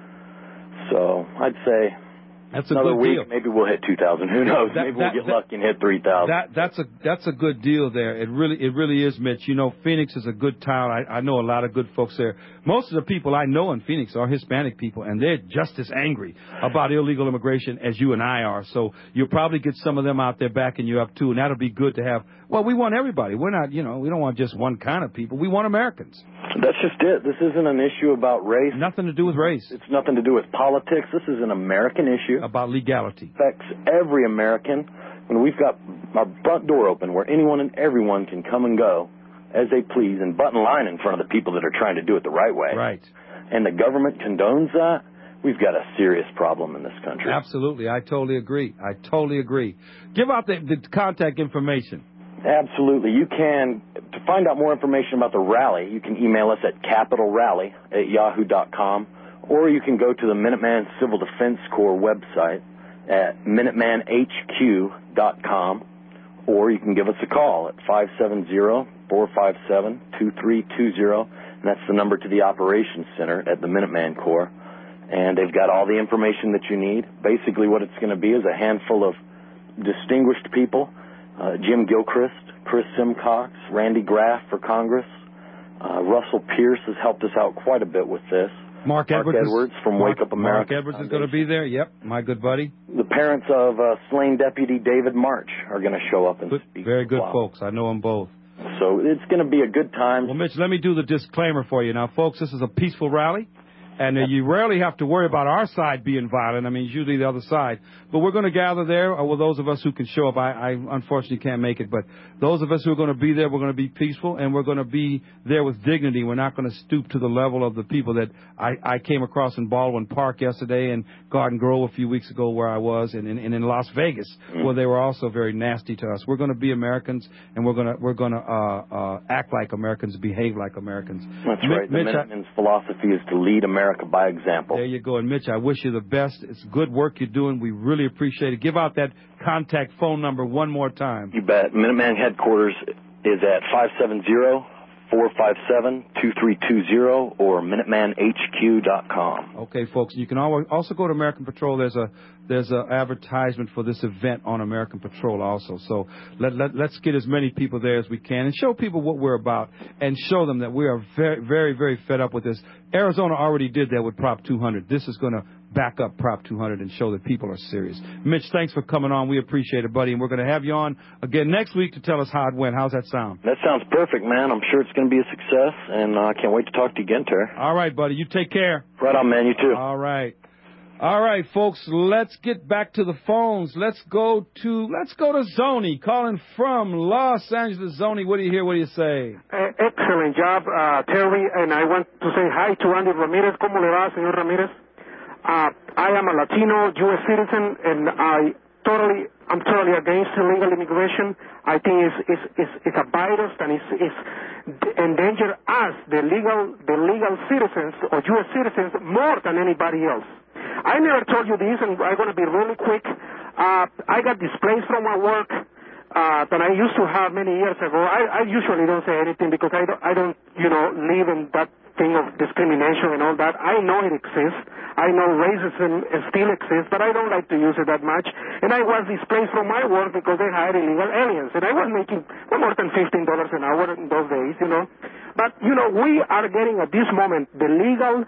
So I'd say that's a another good week, deal. maybe we'll hit two thousand. Who knows? That, maybe that, we'll get that, lucky and hit three thousand. That, that's a that's a good deal there. It really it really is, Mitch. You know, Phoenix is a good town. I, I know a lot of good folks there. Most of the people I know in Phoenix are Hispanic people, and they're just as angry about illegal immigration as you and I are. So you'll probably get some of them out there backing you up, too, and that'll be good to have. Well, we want everybody. We're not, you know, we don't want just one kind of people. We want Americans. That's just it. This isn't an issue about race. Nothing to do with race. It's nothing to do with politics. This is an American issue. About legality. It affects every American. When we've got our front door open where anyone and everyone can come and go as they please and button line in front of the people that are trying to do it the right way. Right. And the government condones that, we've got a serious problem in this country. Absolutely. I totally agree. I totally agree. Give out the, the contact information. Absolutely. You can, to find out more information about the rally, you can email us at capital rally at yahoo dot com, or you can go to the Minuteman Civil Defense Corps website at minuteman h q dot com, or you can give us a call at five seven zero, four five seven, two three two zero, and that's the number to the Operations Center at the Minuteman Corps. And they've got all the information that you need. Basically what it's going to be is a handful of distinguished people. Uh, Jim Gilchrist, Chris Simcox, Randy Graff for Congress. Uh, Russell Pierce has helped us out quite a bit with this. Mark, Mark Edwards, Edwards from Mark, Wake Up America. Mark Edwards is going to be there. Yep, my good buddy. The parents of uh, slain Deputy David March are going to show up and good, speak. Very good wow. folks. I know them both. So it's going to be a good time. Well, Mitch, let me do the disclaimer for you. Now, folks, this is a peaceful rally. And uh, you rarely have to worry about our side being violent. I mean, it's usually the other side. But we're going to gather there, or well, those of us who can show up. I, I unfortunately can't make it. But those of us who are going to be there, we're going to be peaceful, and we're going to be there with dignity. We're not going to stoop to the level of the people that I, I came across in Baldwin Park yesterday and Garden Grove a few weeks ago where I was, and, and, and in Las Vegas, mm. where they were also very nasty to us. We're going to be Americans, and we're going to we're going to uh, uh, act like Americans, behave like Americans. That's M- right. The Mitch, Minutemen's I- philosophy is to lead America by example. There you go. And Mitch, I wish you the best. It's good work you're doing. We really appreciate it. Give out that contact phone number one more time. You bet. Minuteman headquarters is at five seven zero, four five seven, two three two zero or minuteman h q dot com. Okay, folks. You can also go to American Patrol. There's a there's an advertisement for this event on American Patrol also. So let, let, let's get as many people there as we can and show people what we're about and show them that we are very, very, very fed up with this. Arizona already did that with Prop two hundred. This is going to back up Prop two hundred and show that people are serious. Mitch, thanks for coming on. We appreciate it, buddy. And we're going to have you on again next week to tell us how it went. How's that sound? That sounds perfect, man. I'm sure it's going to be a success, and I uh, can't wait to talk to you again, Terry. All right, buddy. You take care. Right on, man. You too. All right. All right, folks, let's get back to the phones. Let's go to let's go to Zoni, calling from Los Angeles. Zoni, what do you hear? What do you say? Uh, excellent job, uh, Terry, and I want to say hi to Andy Ramirez. ¿Cómo le va, señor Ramirez? Uh, I am a Latino U S citizen, and I totally, I'm totally against illegal immigration. I think it's it's it's, it's a virus, and it's it's endanger us, the legal the legal citizens or U S citizens, more than anybody else. I never told you this, and I'm going to be really quick. Uh, I got displaced from my work uh, that I used to have many years ago. I, I usually don't say anything because I don't, I don't, you know, live in that thing of discrimination and all that. I know it exists. I know racism still exists, but I don't like to use it that much. And I was displaced from my work because they hired illegal aliens. And I was making no more than fifteen dollars an hour in those days, you know. But, you know, we are getting at this moment the legal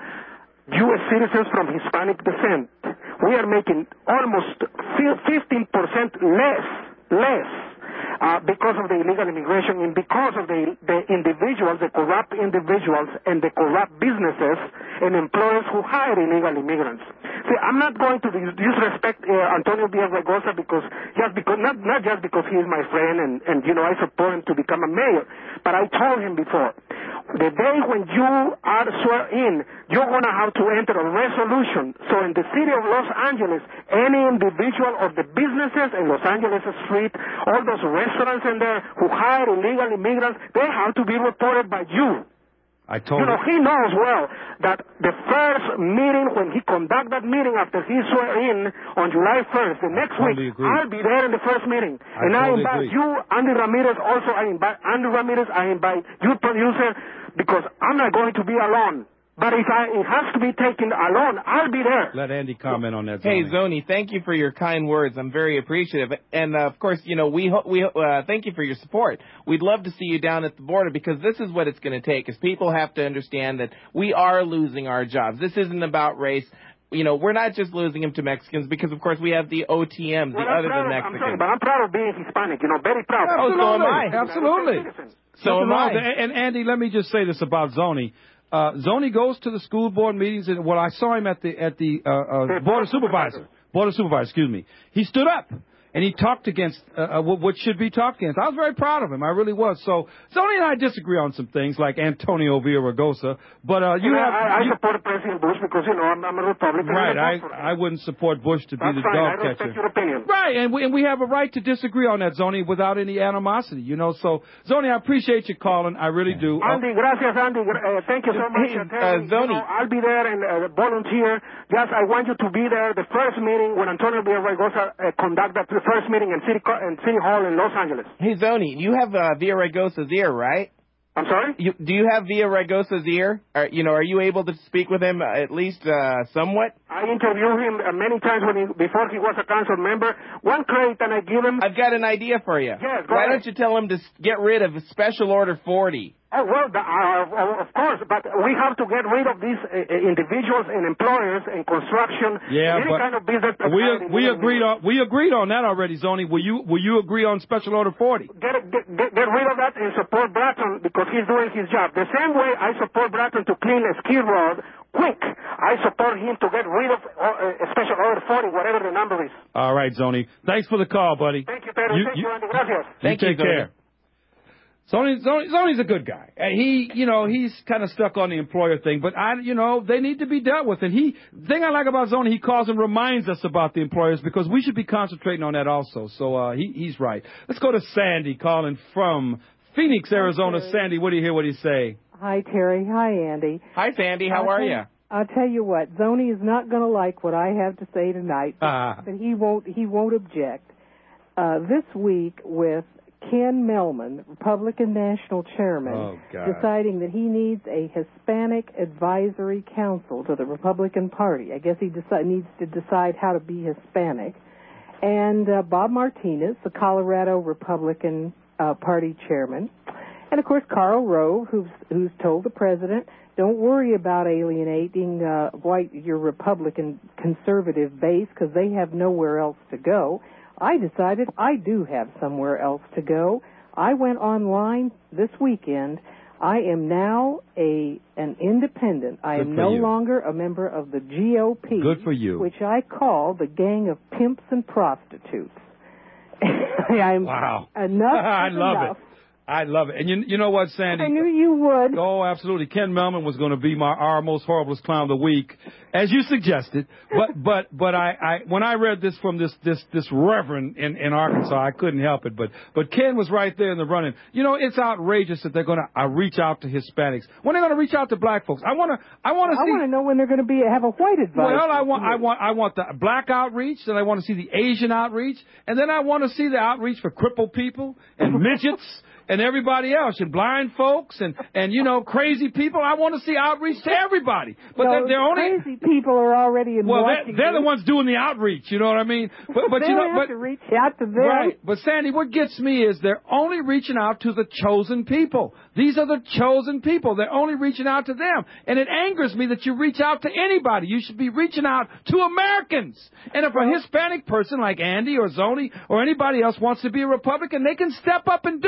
U S citizens from Hispanic descent. We are making almost fifteen percent less, less, uh, because of the illegal immigration and because of the, the individuals, the corrupt individuals and the corrupt businesses and employers who hire illegal immigrants. See, I'm not going to disrespect uh, Antonio Diaz-Ragosa because just because not not just because he is my friend and and you know I support him to become a mayor, but I told him before, the day when you are sworn in, you're going to have to enter a resolution. So in the city of Los Angeles, any individual of the businesses in Los Angeles Street, all those restaurants in there who hire illegal immigrants, they have to be reported by you. I told you know, he knows well that the first meeting, when he conduct that meeting after he swore in on July first, the next totally week, agree. I'll be there in the first meeting. I and totally I invite agree. you, Andy Ramirez, also I invite Andy Ramirez, I invite you, producer, because I'm not going to be alone. But if I, it has to be taken alone, I'll be there. Let Andy comment on that. Hey, Zoni. Zoni, thank you for your kind words. I'm very appreciative. And, uh, of course, you know, we ho- we uh, thank you for your support. We'd love to see you down at the border because this is what it's going to take, is people have to understand that we are losing our jobs. This isn't about race. You know, we're not just losing them to Mexicans because, of course, we have the O T Ms, Well, the I'm other proud than of, I'm Mexicans. sorry, but I'm proud of being Hispanic, you know, very proud. Oh, so am I. Absolutely. So am I. And, and Andy, let me just say this about Zoni. Uh, Zoni goes to the school board meetings, and well, I saw him at the at the uh, uh, board of supervisor, board of supervisor, excuse me. He stood up and he talked against uh, what, what should be talked against. I was very proud of him. I really was. So Zoni and I disagree on some things, like Antonio Villaraigosa. But uh, you And have I, I you, support President Bush because, you know, I'm, I'm a Republican. right. and I vote for him. I I wouldn't support Bush to be That's the fine. dog I respect catcher. your opinion. Right, and we, and we have a right to disagree on that, Zoni, without any animosity, you know. So, Zoni, I appreciate you calling. I really do. Uh, Andy, gracias, Andy. Uh, thank you so much. Hey, uh, uh, you Zoni. know, I'll be there and uh, volunteer. Just, I want you to be there the first meeting when Antonio Villaraigosa uh, conduct the first meeting in City, in City Hall in Los Angeles. Hey, Zoni, you have uh, Villaraigosa's ear, right? I'm sorry? You, do you have Villaraigosa's ear? Are, you know, are you able to speak with him uh, at least uh, somewhat? I interviewed him uh, many times when he, before he was a council member. One credit and I give him... I've got an idea for you. Yes, go Why ahead. don't you tell him to s- get rid of Special Order forty? Oh, well, the, uh, of course, but we have to get rid of these uh, individuals and employers in construction, Yeah, any but kind of business. we providing we living agreed on we agreed on that already, Zoni. Will you will you agree on Special Order forty? Get, get, get, get rid of that and support Bratton because he's doing his job. The same way I support Bratton to clean a ski road quick, I support him to get rid of uh, Special Order forty, whatever the number is. All right, Zoni. Thanks for the call, buddy. Thank you, Pedro. Thank you, Andy. Gracias. You take care. Zoni, Zoni, Zoni's a good guy. And he, you know, he's kind of stuck on the employer thing, but I, you know, they need to be dealt with. And he, the thing I like about Zoni, he calls and reminds us about the employers because we should be concentrating on that also. So, uh, he, he's right. Let's go to Sandy calling from Phoenix, Arizona. Okay. Sandy, what do you hear? What do you say? Hi, Terry. Hi, Andy. Hi, Sandy. How I'll are tell- you? I'll tell you what, Zoni is not going to like what I have to say tonight, but, Ah. but he won't. He won't object. Uh, this week, with Ken Melman, Republican National Chairman, Oh, God. deciding that he needs a Hispanic Advisory Council to the Republican Party. I guess he decide, needs to decide how to be Hispanic. And uh, Bob Martinez, the Colorado Republican uh, Party Chairman. And, of course, Karl Rove, who's, who's told the president, don't worry about alienating uh, white your Republican conservative base because they have nowhere else to go. I decided I do have somewhere else to go. I went online this weekend. I am now a an independent. I Good am for no you. longer a member of the G O P, Good for you. which I call the gang of pimps and prostitutes. I'm, Wow. Enough I is love enough. it. I love it. And you, you know what, Sandy? I knew you would. Oh, absolutely. Ken Melman was going to be my our most horriblest clown of the week, as you suggested. But but but I, I when I read this from this this this reverend in, in Arkansas, I couldn't help it. But but Ken was right there in the running. You know, it's outrageous that they're going to uh, reach out to Hispanics. When are they going to reach out to black folks? I want to I want to I see. want to know when they're going to be have a white advisory. Well, I want, I want, I want the black outreach, then I want to see the Asian outreach, and then I want to see the outreach for crippled people and midgets and everybody else, and blind folks and, and you know, crazy people. I want to see outreach to everybody. But no, they're, they're only crazy people are already in well, they're, Washington. they're the ones doing the outreach. You know what I mean? But, but they you know, have but to reach out to them. right. But Sandy, what gets me is they're only reaching out to the chosen people. These are the chosen people. They're only reaching out to them, and it angers me that you reach out to anybody. You should be reaching out to Americans. And if a Hispanic person like Andy or Zoni or anybody else wants to be a Republican, they can step up and do it.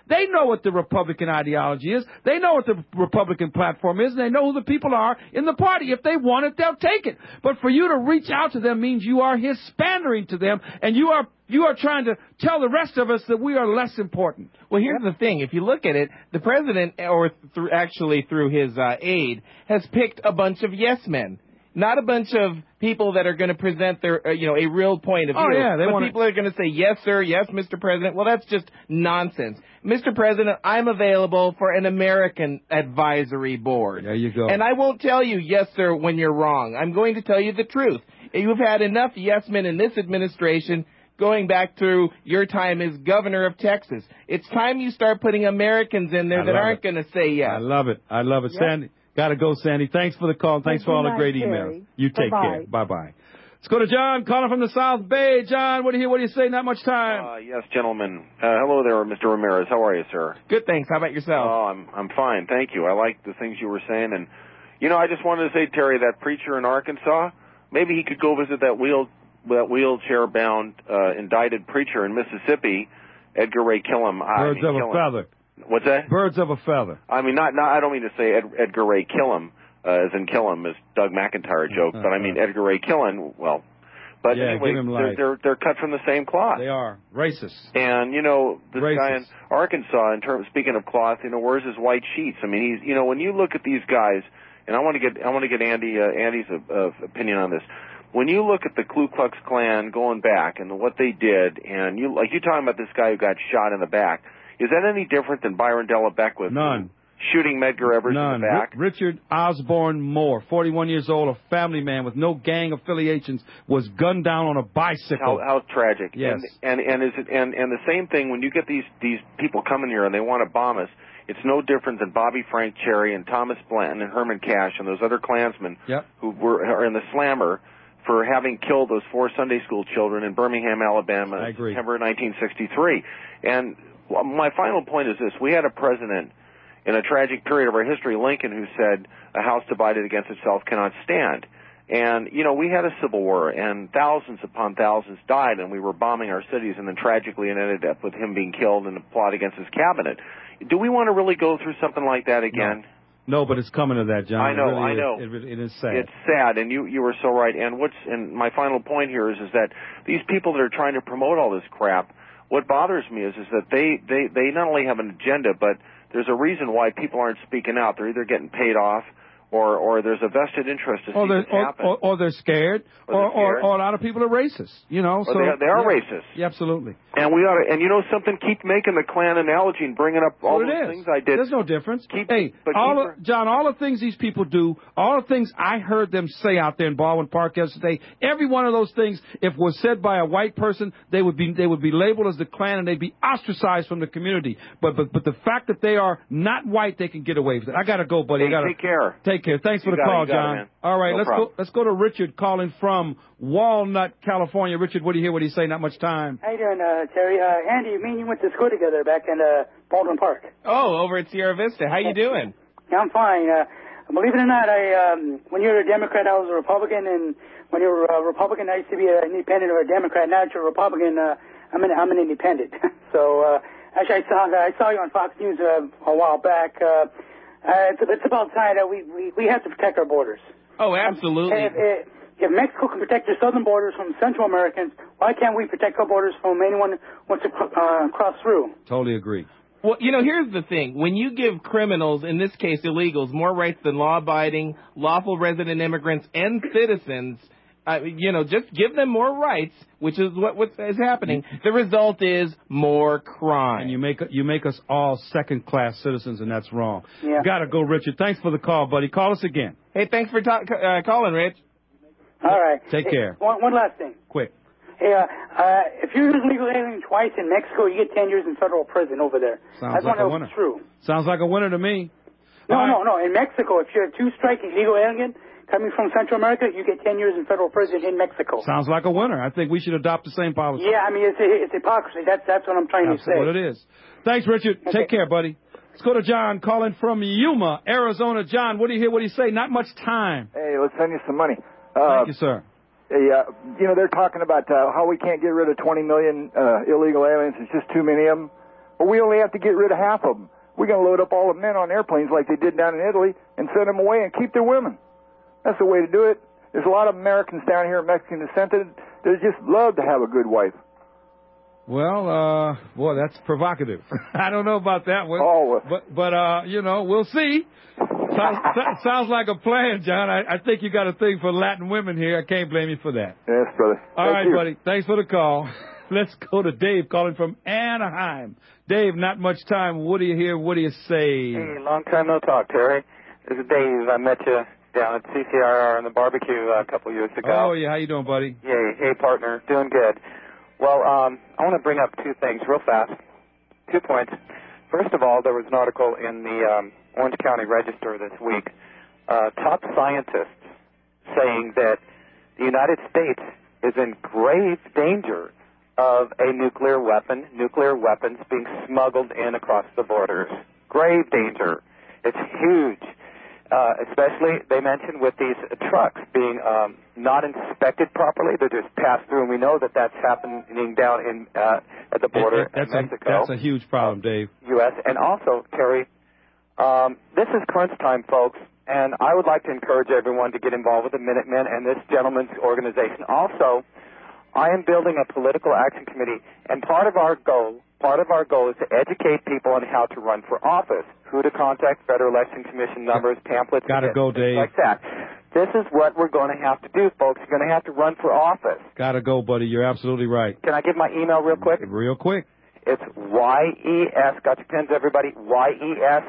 They know what the Republican ideology is. They know what the Republican platform is, and they know who the people are in the party. If they want it, they'll take it. But for you to reach out to them means you are Hispandering to them, and you are you are trying to tell the rest of us that we are less important. Well, here's the thing. If you look at it, the president, or through, actually through his uh, aide, has picked a bunch of yes men. Not a bunch of people that are going to present their, uh, you know, a real point of view. Oh, yeah, they but wanna... people are going to say, yes, sir, yes, Mister President. Well, that's just nonsense. Mister President, I'm available for an American advisory board. There you go. And I won't tell you, yes, sir, when you're wrong. I'm going to tell you the truth. You've had enough yes men in this administration going back through your time as governor of Texas. It's time you start putting Americans in there I that love aren't it. going to say yes. I love it. I love it. Yep. Sandy, got to go, Sandy. Thanks for the call. Thanks for all the great emails. You take Bye-bye. care. Bye-bye. Let's go to John, calling from the South Bay. John, what do you what do you say? Not much time. Uh, yes, gentlemen. Uh, hello there, Mister Ramirez. How are you, sir? Good, thanks. How about yourself? Oh, I'm I'm fine, thank you. I like the things you were saying, and you know, I just wanted to say, Terry, that preacher in Arkansas, maybe he could go visit that wheel that wheelchair-bound uh, indicted preacher in Mississippi, Edgar Ray Killam. I Birds mean, of a Killam. feather. What's that? Birds of a feather. I mean, not, not. I don't mean to say Ed, Edgar Ray Killam, uh, as in Killam, as Doug McIntyre joke, but I mean Edgar Ray Killen. Well, but Yeah, anyway, give him they're, life. they're they're cut from the same cloth. They are racist. And you know, this Racist. guy in Arkansas, in terms speaking of cloth, you know, wears his white sheets. I mean, he's you know, when you look at these guys, and I want to get I want to get Andy uh, Andy's uh, uh, opinion on this. When you look at the Ku Klux Klan going back and what they did, and you like you talking about this guy who got shot in the back, is that any different than Byron Della Beckwith? None. Shooting Medgar Evers None. in the back? R- Richard Osborne Moore, forty-one years old, a family man with no gang affiliations, was gunned down on a bicycle. How, how tragic! Yes. And and and is it and and the same thing when you get these these people coming here and they want to bomb us. It's no different than Bobby Frank Cherry and Thomas Blanton and Herman Cash and those other Klansmen Yep. who were are in the slammer for having killed those four Sunday school children in Birmingham, Alabama, I agree. September nineteen sixty-three. And well, my final point is this: we had a president in a tragic period of our history, Lincoln, who said, "A house divided against itself cannot stand." And, you know, we had a civil war, and thousands upon thousands died, and we were bombing our cities, and then tragically it ended up with him being killed in a plot against his cabinet. Do we want to really go through something like that again? No, but it's coming to that, John. I know, It really I is. know. It, really- it is sad. It's sad, and you you were so right. And what's and my final point here is is that these people that are trying to promote all this crap, what bothers me is is that they they they not only have an agenda, but there's a reason why people aren't speaking out. They're either getting paid off, or or there's a vested interest to or, see they're, this or, happen. or, or they're scared, Or or, they're or, scared. or a lot of people are racist, you know. Or so they are- they are yeah. racist. Yeah, absolutely. And we ought to, and you know something, keep making the Klan analogy and bringing up all Well, it those is. things I did. There's no difference. Keep, hey, but all keep of, John, all the things these people do, all the things I heard them say out there in Baldwin Park yesterday, every one of those things, if was said by a white person, they would be they would be labeled as the Klan and they'd be ostracized from the community. But but but the fact that they are not white, they can get away with it. I gotta go, buddy. Hey, I gotta take care. Take care. Thanks for You the got it, call, you got it, John. man. All right, No let's problem. go. Let's go to Richard calling from Walnut, California. Richard, what do you hear? What do you say? Not much time. How you doing, uh, Terry? Uh, Andy, me and you went to school together back in uh, Baldwin Park. Oh, over at Sierra Vista. How you doing? Yeah, I'm fine. Uh, believe it or not, I um, when you were a Democrat, I was a Republican, and when you were a Republican, I used to be an independent or a Democrat. Now that you're a Republican, uh, I'm an I'm an independent. so uh, actually, I saw I saw you on Fox News uh, a while back. Uh, uh, it's, it's about time that we, we we have to protect our borders. Oh, absolutely. If, if, if Mexico can protect their southern borders from Central Americans, why can't we protect our borders from anyone who wants to uh, cross through? Totally agree. Well, you know, here's the thing. When you give criminals, in this case illegals, more rights than law-abiding, lawful resident immigrants, and citizens, uh, you know, just give them more rights, which is what, what is happening. The result is more crime. And you make you make us all second-class citizens, and that's wrong. Yeah. Gotta go, Richard. Thanks for the call, buddy. Call us again. Hey, thanks for ta- uh, calling, Rich. All right. Take Hey, care. One, one last thing. Quick. Hey, uh, uh, if you're an illegal alien twice in Mexico, you get ten years in federal prison over there. Sounds I just like want to a know winner. if it's true. Sounds like a winner to me. No, All right. no, no. In Mexico, if you're a two-strike illegal alien coming from Central America, you get ten years in federal prison in Mexico. Sounds like a winner. I think we should adopt the same policy. Yeah, I mean, it's, it's hypocrisy. That's that's what I'm trying That's to say. what it is. Thanks, Richard. Okay. Take care, buddy. Let's go to John calling from Yuma, Arizona. John, what do you hear? What do you say? Not much time. Hey, let's send you some money. Uh, Thank you, sir. Hey, uh, you know, they're talking about uh, how we can't get rid of twenty million uh, illegal aliens. It's just too many of them. or we only have to get rid of half of them. We're going to load up all the men on airplanes like they did down in Italy and send them away and keep their women. That's the way to do it. There's a lot of Americans down here of Mexican descent that that just love to have a good wife. Well, uh, boy, that's provocative. I don't know about that one. Oh, but, but uh, you know, we'll see. Sounds, sounds like a plan, John. I, I think you got a thing for Latin women here. I can't blame you for that. Yes, brother. All Thank right, you. buddy. Thanks for the call. Let's go to Dave calling from Anaheim. Dave, not much time. What do you hear? What do you say? Hey, long time no talk, Terry. This is Dave. I met you down at C C R R on the barbecue uh, a couple years ago. Oh, yeah. How you doing, buddy? Yay. Hey, partner. Doing good. Well, um, I want to bring up two things real fast. Two points. First of all, there was an article in the um, Orange County Register this week, uh, top scientists saying that the United States is in grave danger of a nuclear weapon, nuclear weapons being smuggled in across the borders. Grave danger. It's huge. Uh, especially, they mentioned with these trucks being um, not inspected properly. They're just passed through, and we know that that's happening down in uh, at the border It- it- that's in Mexico. A, that's a huge problem, Dave. U S And also, Terry, um, this is crunch time, folks, and I would like to encourage everyone to get involved with the Minutemen and this gentleman's organization. Also, I am building a political action committee, and part of our goal, part of our goal is to educate people on how to run for office, who to contact, Federal Election Commission numbers, pamphlets, Gotta and go, things Dave. like that. This is what we're going to have to do, folks. You're going to have to run for office. Gotta go, buddy. You're absolutely right. Can I give my email real quick? Real quick. It's Y E S, got your pens, everybody, Y E S,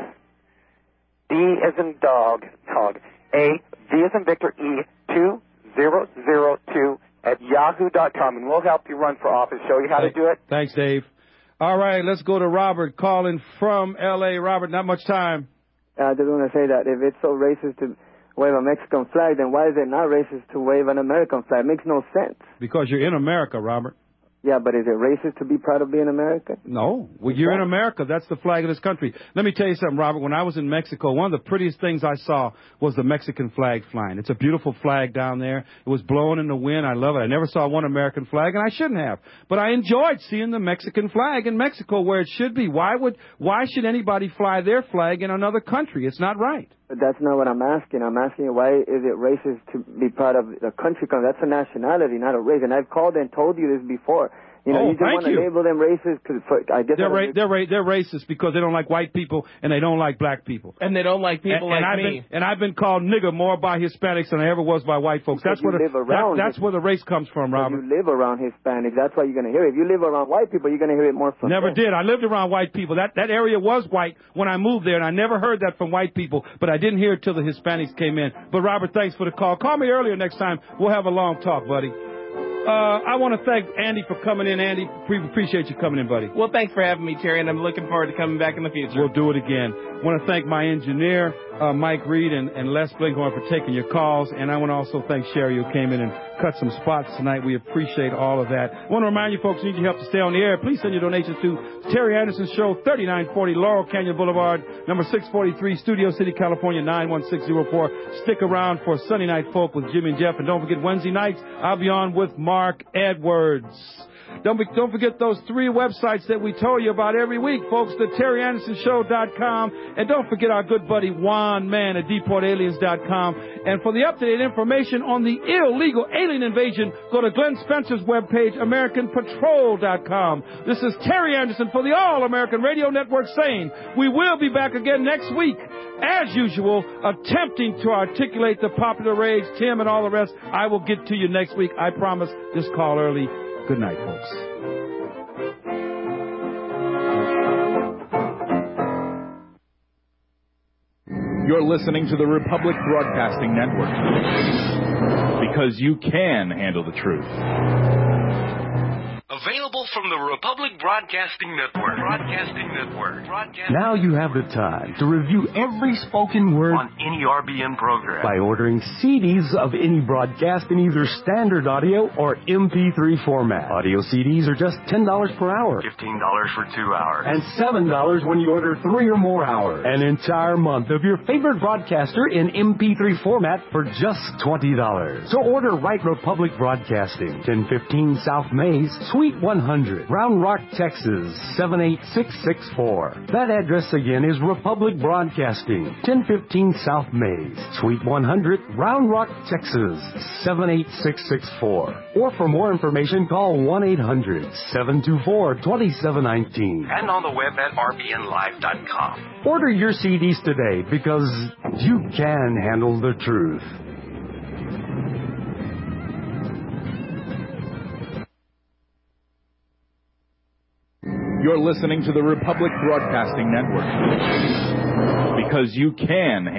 D as in dog, dog, A, V as in Victor, E, two zero zero two at yahoo dot com, and we'll help you run for office, show you how to do it. Thanks, Dave. All right, let's go to Robert calling from L A Robert, not much time. I just want to say that if it's so racist to wave a Mexican flag, then why is it not racist to wave an American flag? It makes no sense. Because you're in America, Robert. Yeah, but is it racist to be proud of being American? No. Well, you're in America. That's the flag of this country. Let me tell you something, Robert. When I was in Mexico, one of the prettiest things I saw was the Mexican flag flying. It's a beautiful flag down there. It was blowing in the wind. I love it. I never saw one American flag, and I shouldn't have. But I enjoyed seeing the Mexican flag in Mexico where it should be. Why would, why should anybody fly their flag in another country? It's not right. But that's not what I'm asking. I'm asking you, why is it racist to be proud of the country? Because that's a nationality, not a race. And I've called and told you this before. You know, Oh, you just thank want to you. label them racist. Cause for, I guess They're, I ra- they're, ra- they're racist because they don't like white people and they don't like black people. And they don't like people and, and like I've me. Been, and I've been called nigger more by Hispanics than I ever was by white folks. That's Because where you the, live around that, that's it. where the race comes from, Robert. You live around Hispanics. That's why you're going to hear it. If you live around white people, you're going to hear it more from Never them. did. I lived around white people. That that area was white when I moved there, and I never heard that from white people. But I didn't hear it till the Hispanics came in. But Robert, thanks for the call. Call me earlier next time. We'll have a long talk, buddy. Uh, I want to thank Andy for coming in. Andy, we appreciate you coming in, buddy. Well, thanks for having me, Terry, and I'm looking forward to coming back in the future. We'll do it again. I want to thank my engineer, uh, Mike Reed, and, and Les Blinkhorn for taking your calls. And I want to also thank Sherry, who came in and cut some spots tonight. We appreciate all of that. I want to remind you folks, you need your help to stay on the air. Please send your donations to Terry Anderson Show, thirty-nine forty Laurel Canyon Boulevard, number six forty-three, Studio City, California, nine one six zero four. Stick around for Sunday Night Folk with Jimmy and Jeff. And don't forget, Wednesday nights, I'll be on with Mark Edwards. Don't be, don't forget those three websites that we told you about every week, folks, the terry anderson show dot com. And don't forget our good buddy Juan Mann at deport aliens dot com. And for the up-to-date information on the illegal alien invasion, go to Glenn Spencer's webpage, american patrol dot com. This is Terry Anderson for the All-American Radio Network saying we will be back again next week, as usual, attempting to articulate the popular rage. Tim and all the rest, I will get to you next week. I promise. Just call early. Good night, folks. You're listening to the Republic Broadcasting Network. Because you can handle the truth. Available from the Republic Broadcasting Network. Broadcasting Network. Broadcasting Now you have the time to review every spoken word on any R B N program. by ordering C Ds of any broadcast in either standard audio or M P three format. Audio C Ds are just ten dollars per hour. fifteen dollars for two hours. And seven dollars when you order three or more hours. An entire month of your favorite broadcaster in M P three format for just twenty dollars. So order Right Republic Broadcasting, ten fifteen South Mays, Suite Suite one hundred, Round Rock, Texas, seven eight six six four. That address again is Republic Broadcasting, ten fifteen South Mays, Suite one hundred, Round Rock, Texas, seven eight six six four. Or for more information, call one eight hundred, seven two four, two seven one nine. And on the web at r b n live dot com. Order your C Ds today because you can handle the truth. You're listening to the Republic Broadcasting Network. Because you can